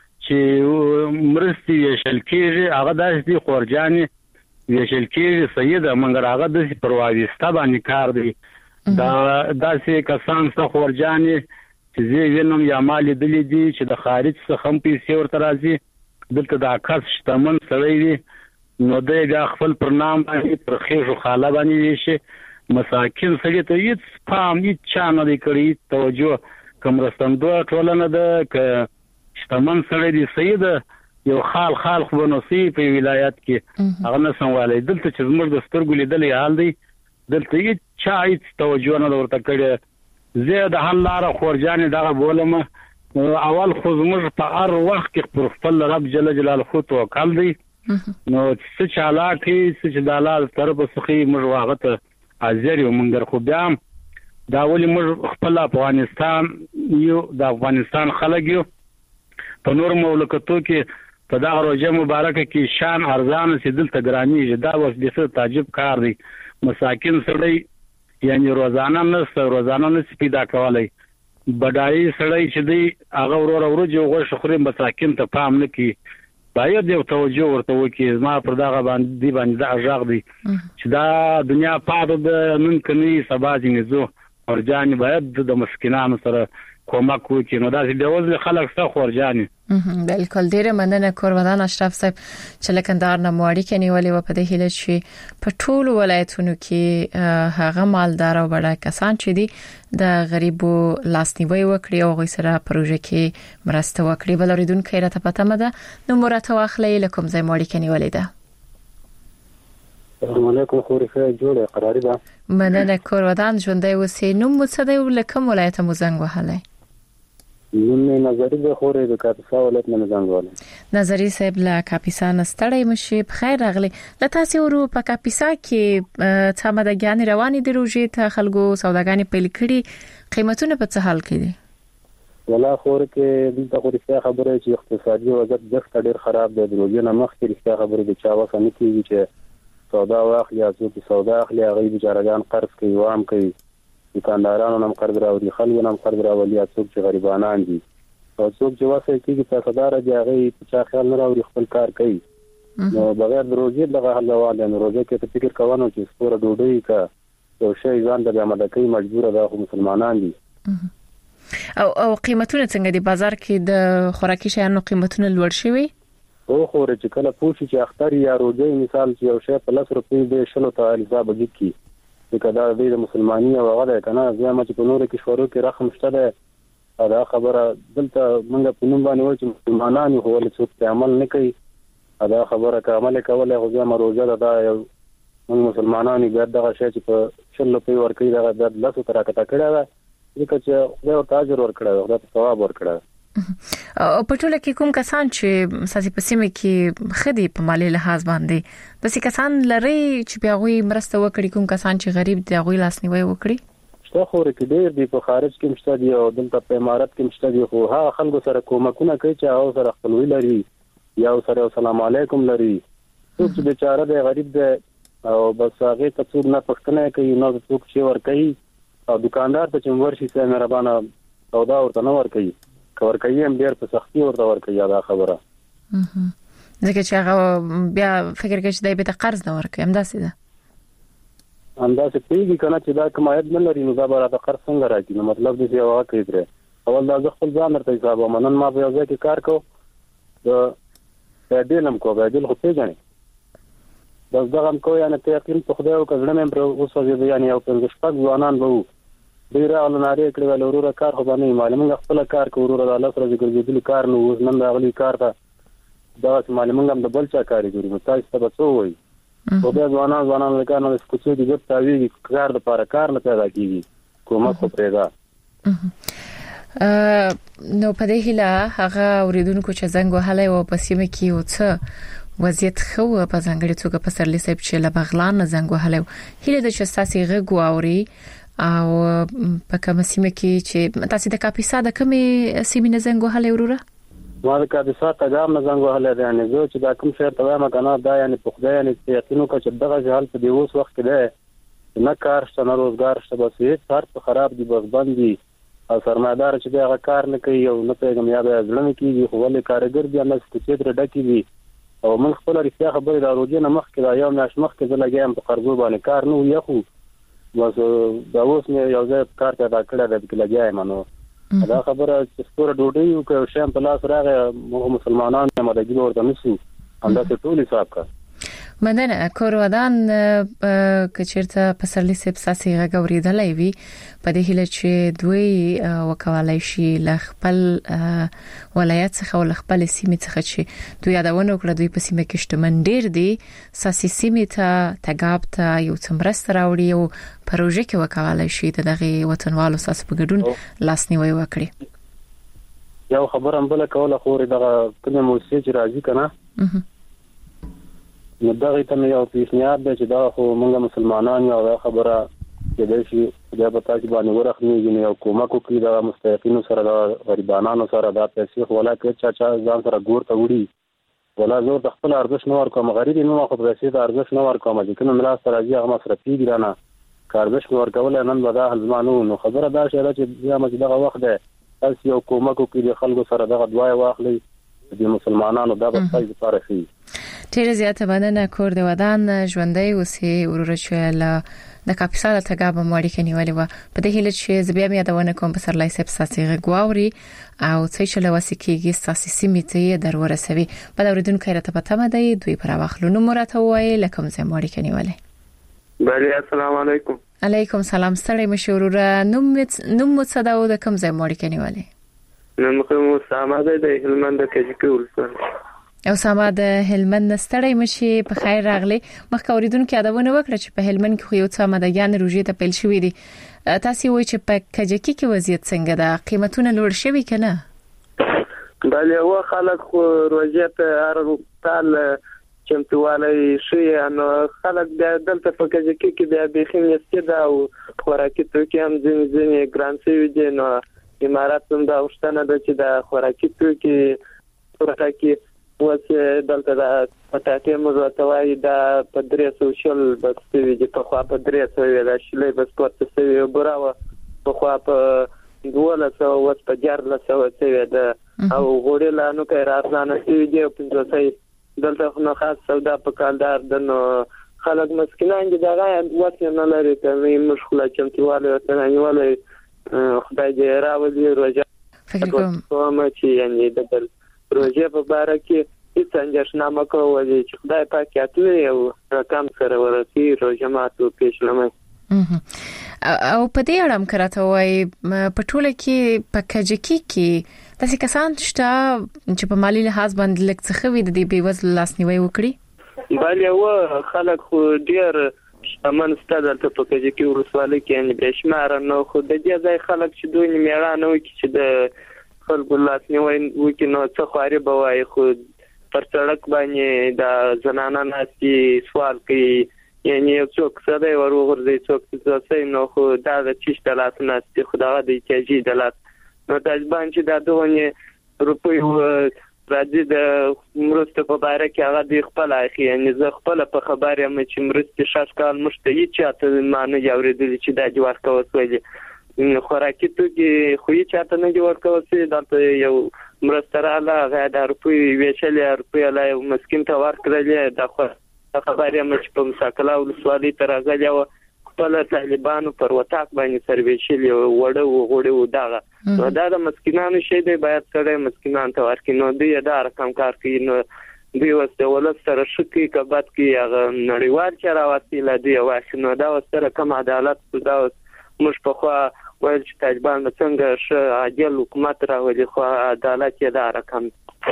چې مرستي وشل کیږي هغه داسې خورجاني وشل کیږي سیده منګر هغه د پروايسته باندې کار دی. دا داسې کسان څخه خورجاني چې زه وینم یا مال دلی دي چې د خارج څخه هم پیسې ورته راځي دلته د کس شتمن سړی دی نو د خپل پرنام باندې پر خېژو خاله باندې شي مساکین سړی ته هیڅ پام هیڅ چا نه دی کړی توجه کوم رستندو ټولنه ده ک شتمن سړی دی سید یو خال خو نصیب په ولایت کې هغه نه سموالی دلته چې زموږ د سترګو لیدلې حال دی دلته هیڅ چا هیڅ توجه نه ورته کړی. زه د حل لاره خورجانې دغه بولم اول خو زموږ په هر وخت کې پر خپل رب جل جلاله توکل دی. نو څه چالاکي څه چې د الله طرف څخه موږ واغته حاضر یو منګر خو بیا دا ولې موږ خپل افغانستان یو د افغانستان خلک یو په نور مملکتو کې په دا روزه مبارکه کې شان ارزان سي دلته ګراني دا اوس د څه تعجب کار دی. مساکین سړی یعنی روزانه نه پیدا کولای بډای سړی چې دی هغه ورور جو غوښ خوري مساکین ته پام نه کی باید یو توجه ورته وکي. ما پر دغه باندې دا اجاغ دی چې دا دنیا پاره د نن کني سبا جنزو ورجاني باید د مسکینانو سره کومک وکړي. نو دا چې د وزل خلک څخه خورجاني بالکل ډیره مننه کورودان اشرف صاحب چې لکندار نه موړی کې نیولې و په دې هیله چې په ټولو ولایتونو کې هغه مالدار او بډای کسان چې دي د غریبو لاسنیوي وکړي او غوي سره پروژه کې مرسته وکړي. بل اوریدونکو راته پته مده نو مرته واخلې لکم ځای موړی کې نیولې ده. السلام علیکم خورخه جوړه قراری ده. مننه کورودان ژوندۍ اوسې نو مڅدې ولکم ولایت مو زنګ وهله. نن نظری به خورې د کاپیسا ولایت نه زنګ وهله. نظری صاحب لا کاپیسا نستړی مشي بخیر راغلی. لته ورو په کاپیسا کې تامدګانی رواني د روزي ته خلکو سوداګانی پیل کړي قیمتونه په څه حال کې دي؟ ولا خور کې د تخوري خبره چې اقتصادي وضعیت ډېر ډېر خراب دی. د روزي نه مخکې رښتیا خبره د چا وسه نه کیږي چې سودا واخلي یا څوک سودا اخلي هغه بیچارهګان قرض کوي وام کوي دکاندارانو هم قرض راوړي خلکو هم قرض راوړي څوک چې غریبانان دي او څوک چې واسه کېږي پیسادار دي هغه په چا خیال نه راوړي خپل کار کوي. نو بغیر د روزي دغه حل روان دی. نو روزي کې ته فکر کوونو چې سپوره ډوډۍ کا یو شی ځان د آماده کوي مجبور ده خو مسلمانان دي. او قیمتونه څنګه دي بازار کې د خوراکي شیانو قیمتونه لوړ شوي؟ او خو چې کله پوښي چې اختر یا روزي مثال چې یو شی په 10 روپۍ به شلو ته حساب وکړي چې کدا د مسلمانۍ او هغه کنه زما چې په نور کې شورو کې رقم شته ده دا خبره دلته موږ په نوم باندې وایو چې مسلمانان هو له څه عمل نه کوي دا خبره کامل کوله خو زما روزه ده یو موږ مسلمانان بیا دغه شی چې په شلو په ور کوي دا د 10 تر کټه کړه دا چې خدای تاجر ور کړه خدای ثواب ور کړه. او په ټوله کې کوم کسان چې ساسي په سیمه کې خدي په مالی لحاظ باندې د سې کسان لري چې بیا غوي مرسته وکړي کوم کسان چې غریب دي غوي لاسنیوي وکړي شته خو ډېر دي په خارج کې مشته دي او دلته په امارات کې مشته دي خو ها خلکو سره کومکونه کوي چې او سره خپلوي لري یا سره السلام علیکم لري څوک چې بیچاره دی غریب دی او بس هغه ته څوک نه پښتنه کوي نو څوک چې ور کوي او دکاندار ته چې ورشي سره مهربانه سودا ورته نه ور کوي کور کوي هم ډیر په سختي ورته ورکوي دا خبره ځکه چې هغه بیا فکر کوي چې دای به قرض نه ورکوي همداسې ده همداسې پیږي کنه چې دا کمایت نه لري نو دا به راته قرض څنګه راځي نو مطلب دې یو واقع دی اول دا خپل ځان درته حساب ومنن ما په یو ځای کې کار کو د دلم کو به دل خو پیژنې دا ځم کو یعنی ته یقین په خدای او کزړه مې پر اوسه یعنی او په شپږ ځوانان وو ډیر اولناري کړي ول وروره کار خو باندې معلومه خپل کار کو وروره الله سره ګرځېدل کار نو اوس نن راغلي کار ته دا معلومه هم د بل چا کاری کوي نو تاسو ته څه وایي او بیا ځوانان لکه نو سکوڅې دي چې تاوی کار د لپاره کار نه پیدا کیږي کومه خو پیدا نو په دې هله هغه اوریدونکو چې زنګ وهلای او په سیمه کې وڅ وضعیت خو په ځانګړي توګه په سرلی صاحب چې له بغلان زنګ وهلای هله د شستاسي غو اوري او په کومه سیمه کې چې تاسو د کاپیسا د کومه سیمه نه زنګ وهلای وروره ما د کاپیسا تګام نه زنګ وهلای یعنی زه چې دا کوم شهر ته ما کنه دا یعنی په خدای یعنی یقینو کا چې دغه ځل په دی اوس وخت کې نه کار شته نه روزګار شته بس هیڅ هر خراب دي بس بندي او سرمایدار چې دا کار نه کوي او نه پیغام یا به ځلنه کیږي خو ولې کارګر دي نه ستې تر ډکی دي او من خپل رښتیا خبره دا روزه نه مخ کې دا یو ناش مخ کې زلګم په قرضو باندې کار نه وي خو بس دا اوس نه یو ځای کار ته دا کړه د کې لګیایم نو دا خبره چې ستوره ډوډۍ او که شام په لاس راغی مو مسلمانان نه مدګي ورته نشو همدا ټول حساب کا مننه کورودان کچیرته په سرلی سپ ساسي غوړېدلای وي په دې هله چې دوی وکوالای شي ل خپل ولایت څخه ول خپل سیمه څخه چې دوی یادونه کړې دوی په سیمه کې شتمن ډیر دي ساسي سیمه ته تګاب ته یو څمرست راوړي او پروژه کې وکوالای شي دغه وطنوالو ساس په ګډون لاسنیوي وکړي یو خبر هم بل کوله خو دغه کومه موسسه چې راځي کنه نو دغه ته یو پیشنهاد دی چې دا خو موږ مسلمانان یو خبره چې د شي د پاتې باندې ورخنیږي نو کومه کوي دا مستحقینو سره د غریبانو سره دا پیسې ولا کې چا ځان سره ګور ته وړي ولا زور د خپل ارزښت نور کوم غریب نو خو پیسې د ارزښت نور کوم چې کوم ملاس سره راځي هغه مصرفي دي نه کاربش نور کول نن ودا حزمانو نو خبره دا شي چې یا مې دغه وخت ده تاسو یو کومه کوي د خلکو سره دغه دعای واخلي د مسلمانانو د بچای لپاره شي ډیر زیاته مننه کور د ودان ژوندۍ اوسې ورور چې د کاپیسا تګاب موري کې نیولې و په دې هله چې زبیا مې یادونه کوم په سرلای سپ ساسي غواوري او څه چې لوسې کېږي ساسي سیمې در ورسوي په اوریدونکو راته پته مده دوی پر واخلو نو مرته وای لکم زه موري کې نیولې بله السلام علیکم علیکم سلام ستړي مشورور نوم مصداو د کوم ځای موري کې نیولې نو کوم ساده د هلمند کې ولسوالۍ او سما د هلمند ستړی مشي په خیر راغلی مخکې اوریدونکو یادونه وکړه چې په هلمند کې خو یو څه مدګان روجي ته پیل شوې دي تاسو وایي چې په کجکی کې وضعیت څنګه ده قیمتونه لوړ شوي کنه بله و خلک خو روجي ته هر تال چمتووالی شي نو خلک دلته په کجکی کې د بخیم نسته او خوراکي توکي هم ځینې ګرانسي دي نو امارات هم دا وشتنه ده چې د خوراکي توکي ورته وڅ دلته د پټاټې مزوتوي د پدریسو شل بس چې په خوا پدریسو د شلې بس کوته سوي براوه په خوا په 1200 وڅ په 1400 سوي د او غوړې لانو کې راځنه سوي دی په ځای دلته نو خاص سودا په کالدار د نو خلک مسکینان دي دغه وڅ نه لري ته مشغوله چمتواله وتنانیواله خدای دې راولي روزه فکر کوم چې یعنی د روزه په باره کې هیڅ اندېښنه مه کوئ چې خدای پاک یې او رقم سره ورسي روزه ماتو پیښلمه او په دې اړه مکرته وای په ټوله کې په کجکی کې تاسو کسان شته چې په مالی لحاظ باندې لکه څه خوي د دې بیوزل لاسنیوي وکړي بله و خلک خو ډیر شتمن ستاسو ته په کجکی ورسواله کې ان بشمار نو خو د دې ځای خلک چې دوی میړانه وکړي چې د خلکو لاسنیوي وکړي نو څه خواري بوای خو پر سړک باندې د زنانه ناسي سوال کوي یعنی څوک سره ورغورځي څوک څه نو خو دا د چیش د لاس ناسي خدای د کېږي د لاس نو طالبان چې د دوه روپیو راځي د مرسته په باره کې هغه د خپل اخی یعنی زه خپل په خبره مې چې مرسته شاش کال مشته یی چاته معنی یاوریدل چې د جوار کوي خوراکي توګه خو یې چاته نه جوړ کوي دلته یو مرسته رااله غا د روپی ویشلې روپی لا مسکین ته ورکړل د خبره مې په مساکله او سوالي ترغلې او خپل طالبانو پر وټاک باندې سرویشل وړو دغه نو دا د مسکینانو شی دی باید سره مسکینان ته ورکینو دی دا رقم کار کوي نو دی وسته ولست سره شکی کبات کې هغه نړیوال چر وسیله دی واشنو دا سره کوم عدالت دا مش په خوا وایي چې طالبان څنګه عادل حکومت راولي خو عدالت یې دا رقم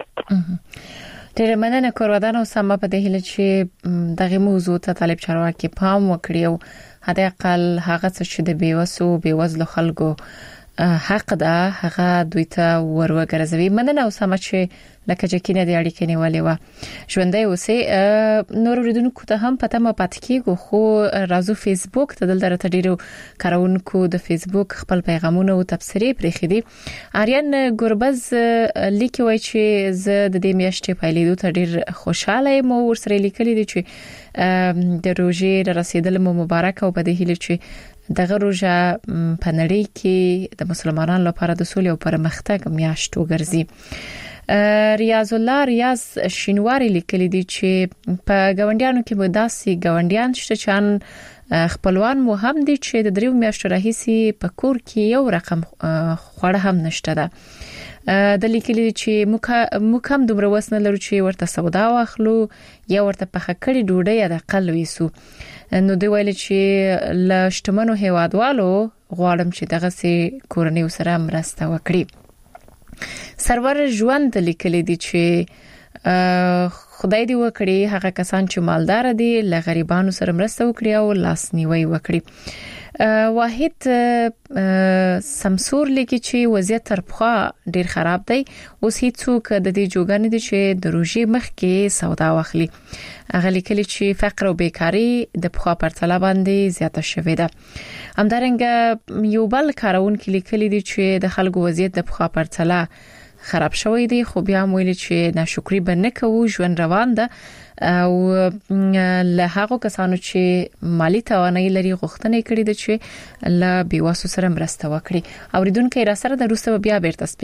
ډېر مننه کورودان او سم په دې هله چې دغه موضوع ته طالب چارواکي پام وکړي او هدا اقل هغه څه د بیوسو بیوزلو خلکو حق ده هغه دوی ته وروګرځوي مننه او سم چې لکه جکینه د اړیکې نیولې و ژوندۍ اوسې نور ورېدونکو ته هم پته ما پات کیږي خو رازو فیسبوک ته دلته راته ډیرو کارونکو د فیسبوک خپل پیغامونه او تبصرې پرېخي دي آریان ګوربز لیکي وای چې زه د دې میاشتې پیلېدو ته ډیر خوشاله یم او ورسره لیکلي دي چې د روزې رسیدل مو مبارک او په دې هیله چې دغه روزه په نړۍ کې د مسلمانانو لپاره د سولې او پرمختګ میاشت وګرځي ریاض الله ریاض شینواری لیکلی دی چې په گاونډیانو کې مداسي گاونډیان شته چې خپلوان مو هم دي چې د دریو میاشتو راهیسي په کور کې یو رقم خوړه هم نشته ده د لیکلی چې مکم دومره وسنه لرو چې ورته سودا واخلو یا ورته په خکړې ډوډۍ د اقل ویسو نو دی ویل چې لشتمنو هیوادوالو غواړم چې دغه سي کورنۍ سره مرسته وکړي سرور ژوند لیکلی دی چې خدای دې وکړي هغه کسان چې مالدار دي ل غریبانو سره مرسته وکړي او لاسنیوي وکړي واحد سمسور لیکي چې وضعیت ترخه ډیر خراب دی اوس هیڅوک د دې جوګان دي چې د روزي مخ کې سودا واخلي هغه لیکلي چې فقر او بیکاری د پخوا پرتله باندې زیاته شوې ده همدارنګه یو بل کارون کې لیکلي دي چې د خلکو وضعیت د پخوا پرتله خراب شوی دی خو بیا مویل چې ناشکری به نه کوو ژوند روان ده او له هغه کسانو چې مالی توانایي لري غوښتنه کړې ده چې له بیواسو سره مرسته وکړي اوریدونکو را سره د روسته بیا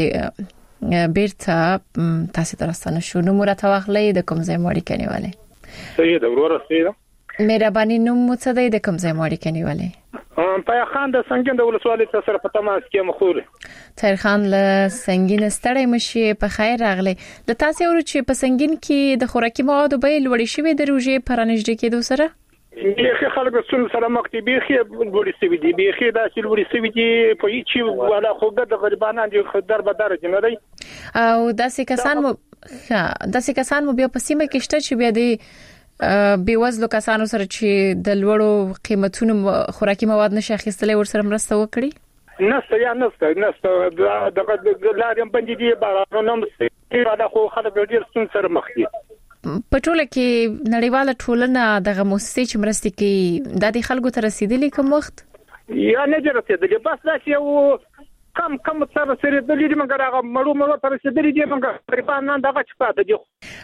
بیرته تاسو ترستانه شو نو مرته واخلې د کوم ځای ماړی کنيواله سید اورور سید مهرباني نوم مو څه دی د کوم ځای ماړی کنيواله پای خان د سنگین د ولسوالۍ سره په تماس کې مخور طاهر خان له سنگین ستړی مشي په خیر راغلی د تاسو ورو چې په سنگین کې د خوراکي موادو بیه لوړې شوې د روزې پرانځ کېدو سره بیخي خلک سن سره مکتبي بیخي لوړې شوې دي بیخي دا چې لوړې شوې دي په هیڅ ولا خو د غریبانو د در بدر جن دی او داسې کسان مو بیا په سیمه کې شته چې بیا د بیوزلو کسانو سره چې د لوړو قیمتونو خوراکي مواد نشه اخیستلې ورسره مرسته وکړي نسته دغه لاریم باندې دی بارانو نمسته دا خو خلک ډیر ستون سره مخ دي په ټوله کې نړیواله ټولنه دغه موسسې چې مرسته کوي د خلکو ته رسیدلې کوم وخت یا نه رسیدلې بس دا چې یو کم سره رسیدلې دي مګر هغه مړو ته رسیدلې دي مګر غریبانو دغه چې پاتې دي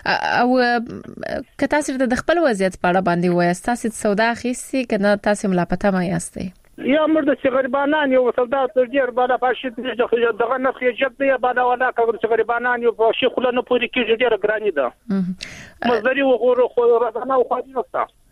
او کته سره د خپل وضعیت په اړه باندې وایي تاسو سودا اخیستي کنه تاسو ملاپته ما یاستئ یا مرده چې غریبانان یو سودا تر ډیر بالا پاشید دغه نه خېجت دی بالا ولا کوم چې غریبانان یو په شي خلنو پوری کې ډیر ګرانی ده مزدوري وغوړو خو راځنه خو دي نوستا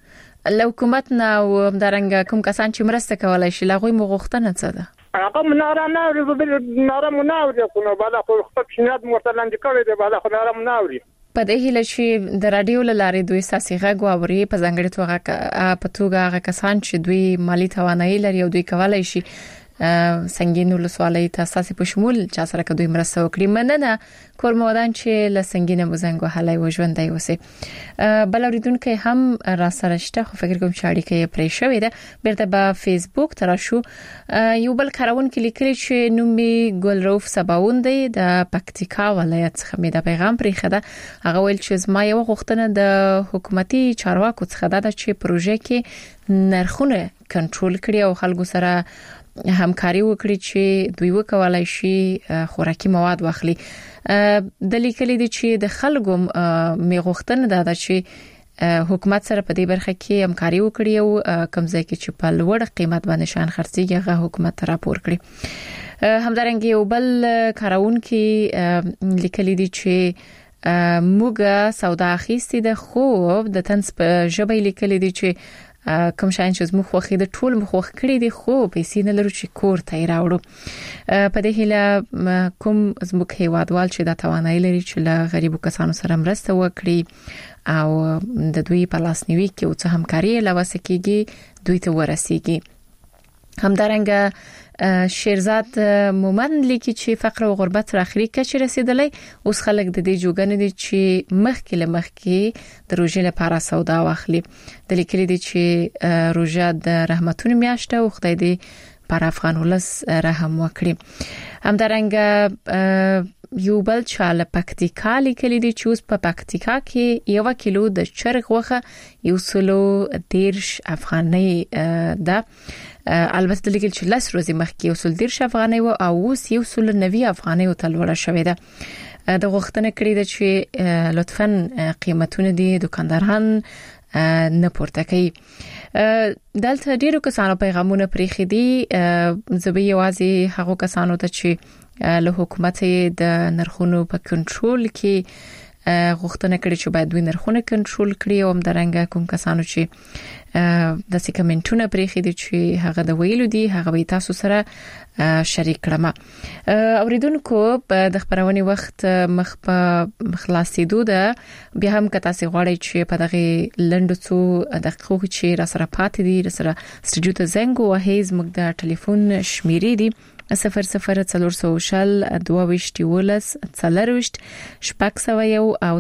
له حکومت نه او همدارنګه کوم کسان چې مرسته کولای شي لغوی مغوښتنه څه ده؟ هغه مناره نه اوري ناره مناوري کو نو بالا خو خپل شنیاد مرتلاند کړی دی بالا خو ناره مناوري په دې هیله چې د رادیو لارې دوی ساسي غږ واوري په ځانګړي توګه په توګه هغه کسان چې دوی مالی توانایي لري او دوی کولای شي سنگین ولسوالۍ تاسو په شمول چا سره کدوې مرسته وکړي. مننه کورمودان چې لسنګینه مزنګ وهلای و ژوندای وسه. بل اوریدونکو هم را سره شته خو فکر کوم چې اړیکه پرې شوې ده. بیرته په فیسبوک تراشو یو بل کارون کې لیکلي چې نومي ګلروف سباوند دی د پکتیکا ولایت څخه مې د پیغام پرې خده. هغه ویل چې زما یو غوښتنه د حکومتي چارواکو څخه ده چې پروژې کې نرخونه کنټرول کړي او خلکو سره همکاري وکړي چې دوی وکولای شي خوراکي مواد واخلي. د لیکلي دي چې د خلکو میغوښتنه ده چې حکومت سره په دې برخه کې همکاري وکړي او کمزې کې چې په لوړ قیمت باندې شان خرڅيږي هغه حکومت راپور کړي. همدارنګه یو بل کارون کې لیکلي دي چې موږ سودا اخیستي ده خو د تنس په ژبه لیکلي دي چې کوم شاین چې زموږ خوخي د ټول مخوخ کړی دي خو پیسې نه لرو چې کور ته راوړو. په دې هیله کوم زموږ هیوادوال چې د توانایي لري چې له غریبو کسانو سره مرسته وکړي او د دوی په لاس نیوي کې او څه همکاري لوسه کیږي دوی ته ورسیږي. همدارنګه شیرزاد مومن لیکي چې فقر او غربت تر اخري کچې رسیدلې اوس خلک د دې جوګنې دي چې مخکې د روزې لپاره سودا واخلي. د لیکلي دي چې روزه د رحمتونو میاشته او خدای دې پر افغان ولس رحم وکړي. همدارنګه یو بل چاله پکتیکا لیکلي دي چې اوس په پکتیکا کې 1 کیلو د چرګ غوښه 110 افغانۍ ده. البته لیکل چې لاس ورځې مخکې 110 افغانۍ او اوس 190 افغانۍ ته لوړه شوې ده. د غوښتنه کړې ده چې لطفاً قیمتونه دي دکانداران نه پورته کوي. دلته ډیرو کسانو پیغامونه پرېخې دي. زبې یوازې هغه کسانو ته چې له حکومت د نرخونو په کنټرول کې غوښتنه کړې چې باید دوی نرخونه کنټرول کړي او همدارنګه کوم کسانو چې د کمنټونه پرېخې دي چې هغه د ویلو دي هغه به تاسو سره شریک کړم. اوریدونکو د خبرونې وخت مخ په خلاصېدو ده. بیا هم که تاسو غواړئ چې په دغه لنډو څو دقیقو چې را سره پاتې دي را سره سټډیو ته زنګ وهئ زموږ د ټلیفون شمیرې دي 0040 22 40 شپږ او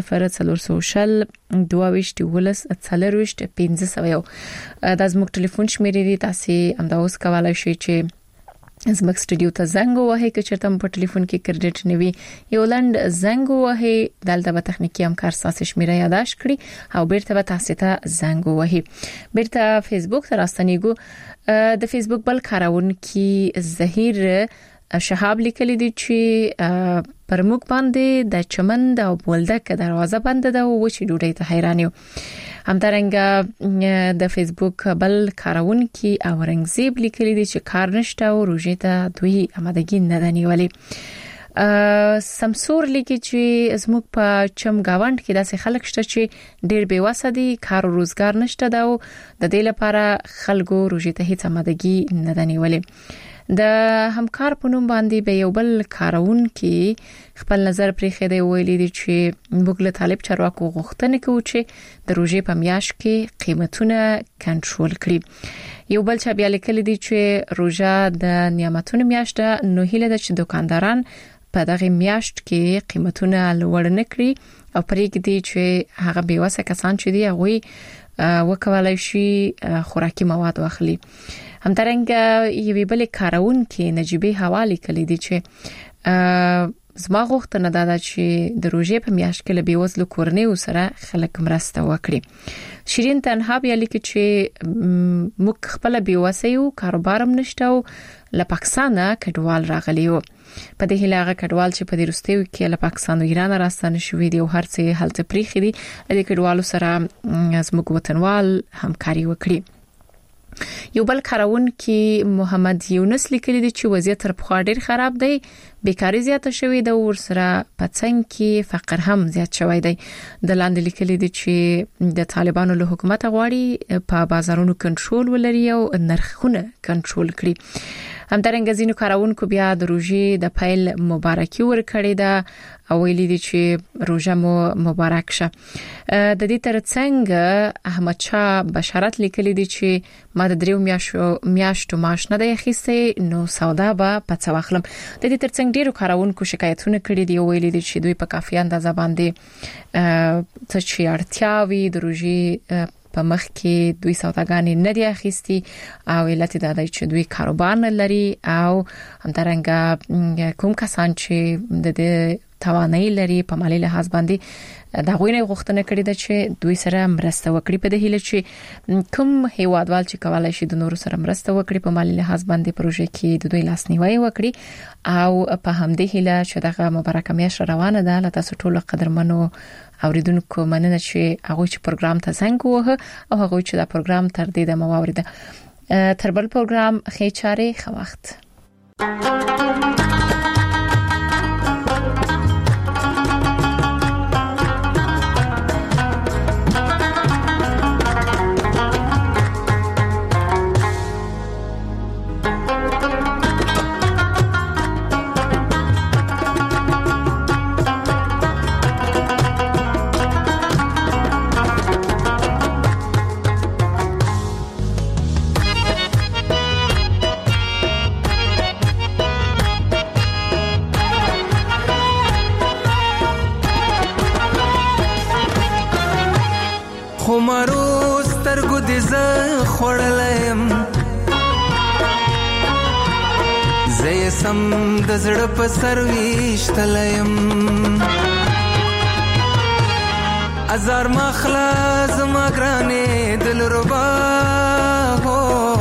0040 22 40 500 دا زموږ ټلیفون شمیرې دي. تاسو همدا اوس کولای شئ چې زموږ سټډیو ته زنګ ووهئ که چېرته په ټلیفون کې کریډټ نه وي یو لند زنګ ووهئ. دلته به تخنیکی همکار تاسو شمیره یاداش کړئ او بیرته به تاسو ته زنګ ووهئ. بیرته فیسبوک ته راستنیږو. د فیسبوک بل کارون کې زهیر شهاب لیکلی دی چې پر موږ باندې د چمن او بولدک دروازه بند ده او چې ډوډۍ ته حیران یو. همدارنګه د فیسبوک بل کارون کې اورنګزیب لیکلی دی چې کار نشته او روزه ته دوی آمادګي نه دنیولې. سمسور لیکي چې زموږ په چم گاوند کې داسې خلک شته چې ډېر بیوسه دي کار او روزګار نشته دا او د دې لپاره خلکو روزه ته هیڅ آمادګي نه دنیولې. د همکار په نوم باندې به یو بل کارون کې خپل نظر پرې خېده ویلي دي چې موږ له طالب چارواکو غوښتنه کوو چې د روزې په میاشت کې قیمتونه کنټرول کړي. یو بل چا بیا لیکلي دي چې روزه د نعمتونو میاشت نو هیله ده چې دکانداران په دغه میاشت کې قیمتونه لوړ نه کړي او پرېږدي چې هغه بیوسه کسان چې دی هغه وکولای شي خوراکي مواد واخلي. همدارنګه یوې بل کارون کې نجيبه حواله کړي دي چې زما غوښتنه ده چې د روزې په میاشت کې له بیوزلو کورنیو سره خلک مرسته وکړي. شیرین تنها بیا لیکي چې موږ خپل بیوسه یو کاروبارم نشته او له پاکستانه کډوال راغلی وو. په دې هیله هغه کډوال چې په دې وروستیو کې له پاکستان او ایران راستانه شوې دي او هر څه حالت پریخي دي د کډوالو سره زموږ وطنوال همکاري وکړي. یو بل کارون کې محمد یونس لیکلی دی چې وضعیت تر پخوا ډیر خراب دی بیکاری زیاته شوې ده، ورسره پڅنګ کې فقر هم زیات شوی دی. د لاندې لیکلي دي چې د طالبانو له حکومت غواړي په بازارونو کنټرول ولري او نرخونه کنټرول کړي. همدارنګه ځینو کارونکو بیا د روژې د پیل مبارکي ورکړې ده او ویلي دي چې روژه مو مبارک شه. د دې ترڅنګ احمد شاه بشارت لیکلي دي چې ما د 3 میاشتو معاش نه دی اخیستی، نو سودا به په څه واخلم. د دې ترڅنګ ډیرو کارونکو شکایتونه کړي دي او ویلي دي چې دوی په کافي اندازه باندې څه چې اړتیا وي د روژې په مخ کې دوی سوداګانې نه دي اخیستي او علت دا دی چې دوی کاروبار نه لري او همدارنګه کوم کسان چې د توانایي لري په مالی لحاظ باندې دا غوښنه غوښتنه کړې ده چې دوی سره مرسته وکړي په دې هیله چې کوم هیوادوال چې کولای شي د نورو سره مرسته وکړي په مالی لحاظ باندې پروژه کې د دوی لاسنیوي وکړي او په همدې هیله چې دغه مبارکه میاشت روانه ده. له تاسو ټولو قدرمنو اوریدونکو مننه چې هغه چې پروګرام ته زنګ ووهه او هغه چې دا پروګرام تر دې د مواورده تر بل پروګرام خې چاري خو وخت. خمارو سترګو دې زه خوړلم، زه یې سم د زړه په سر ویشتلم. ازار مخلا زما ګرانې دلربا هو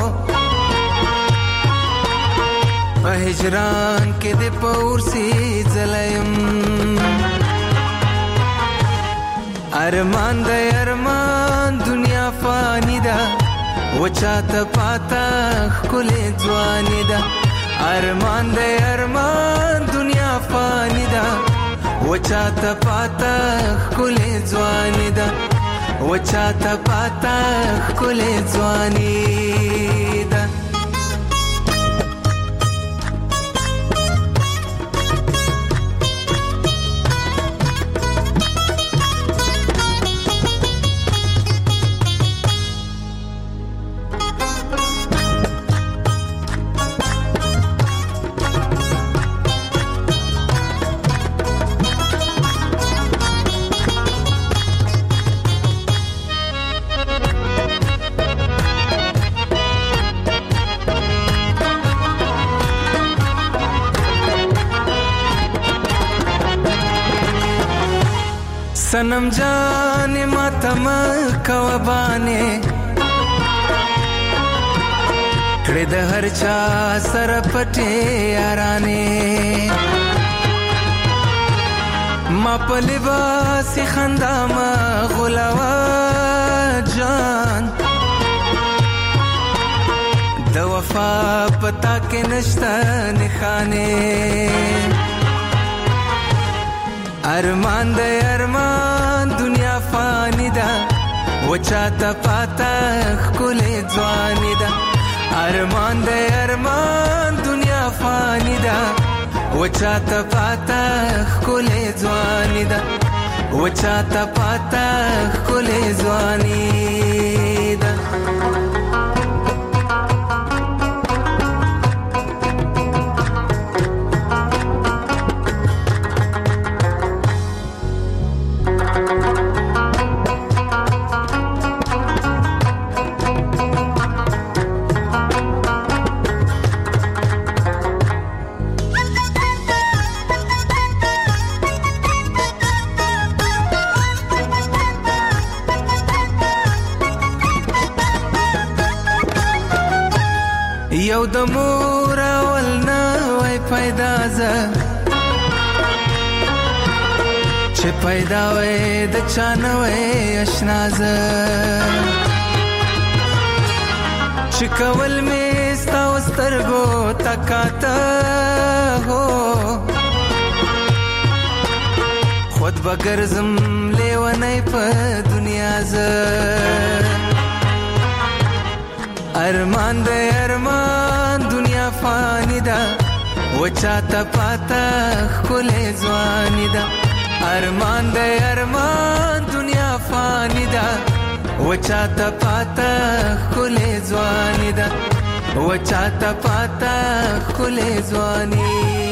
په هجران کې دې پورسي ځلم. ارمان د ارمان دنیا فانی ده وچاته پاتا خلې ځواني ده. ارمان د ارمان دنیا فانی ده وچاته پاتا خلې ځواني ده. وچاته پاتا خلې ځواني ده. सनम जाने मातम कवबाने कड़े द हर चा सर पटे याराने मा पलिबासी खंदा मा गुलावा जान द वफा पता के नश्ता निखाने. ارمان د ارمان دنیا فانی ده وچاته پاتا خلې ځواني ده. ارمان د ارمان دنیا فانی ده وچاته پاتا خلې ځواني ده. وچاته پاتا خلې ځواني ده. یو د مور ولنا وای پیدا ز چې پیدا وای د چانوي آشنا ز چې کول می ستا سترګو تکاته هو بګرزم لیونی په دنیا ز ارمان د ارمان دنیا فانی دا وچاته پاتا خله ځواني دا ارمان د ارمان دنیا فانی دا وچاته پاتا خله ځواني دا وچاته پاتا خله ځواني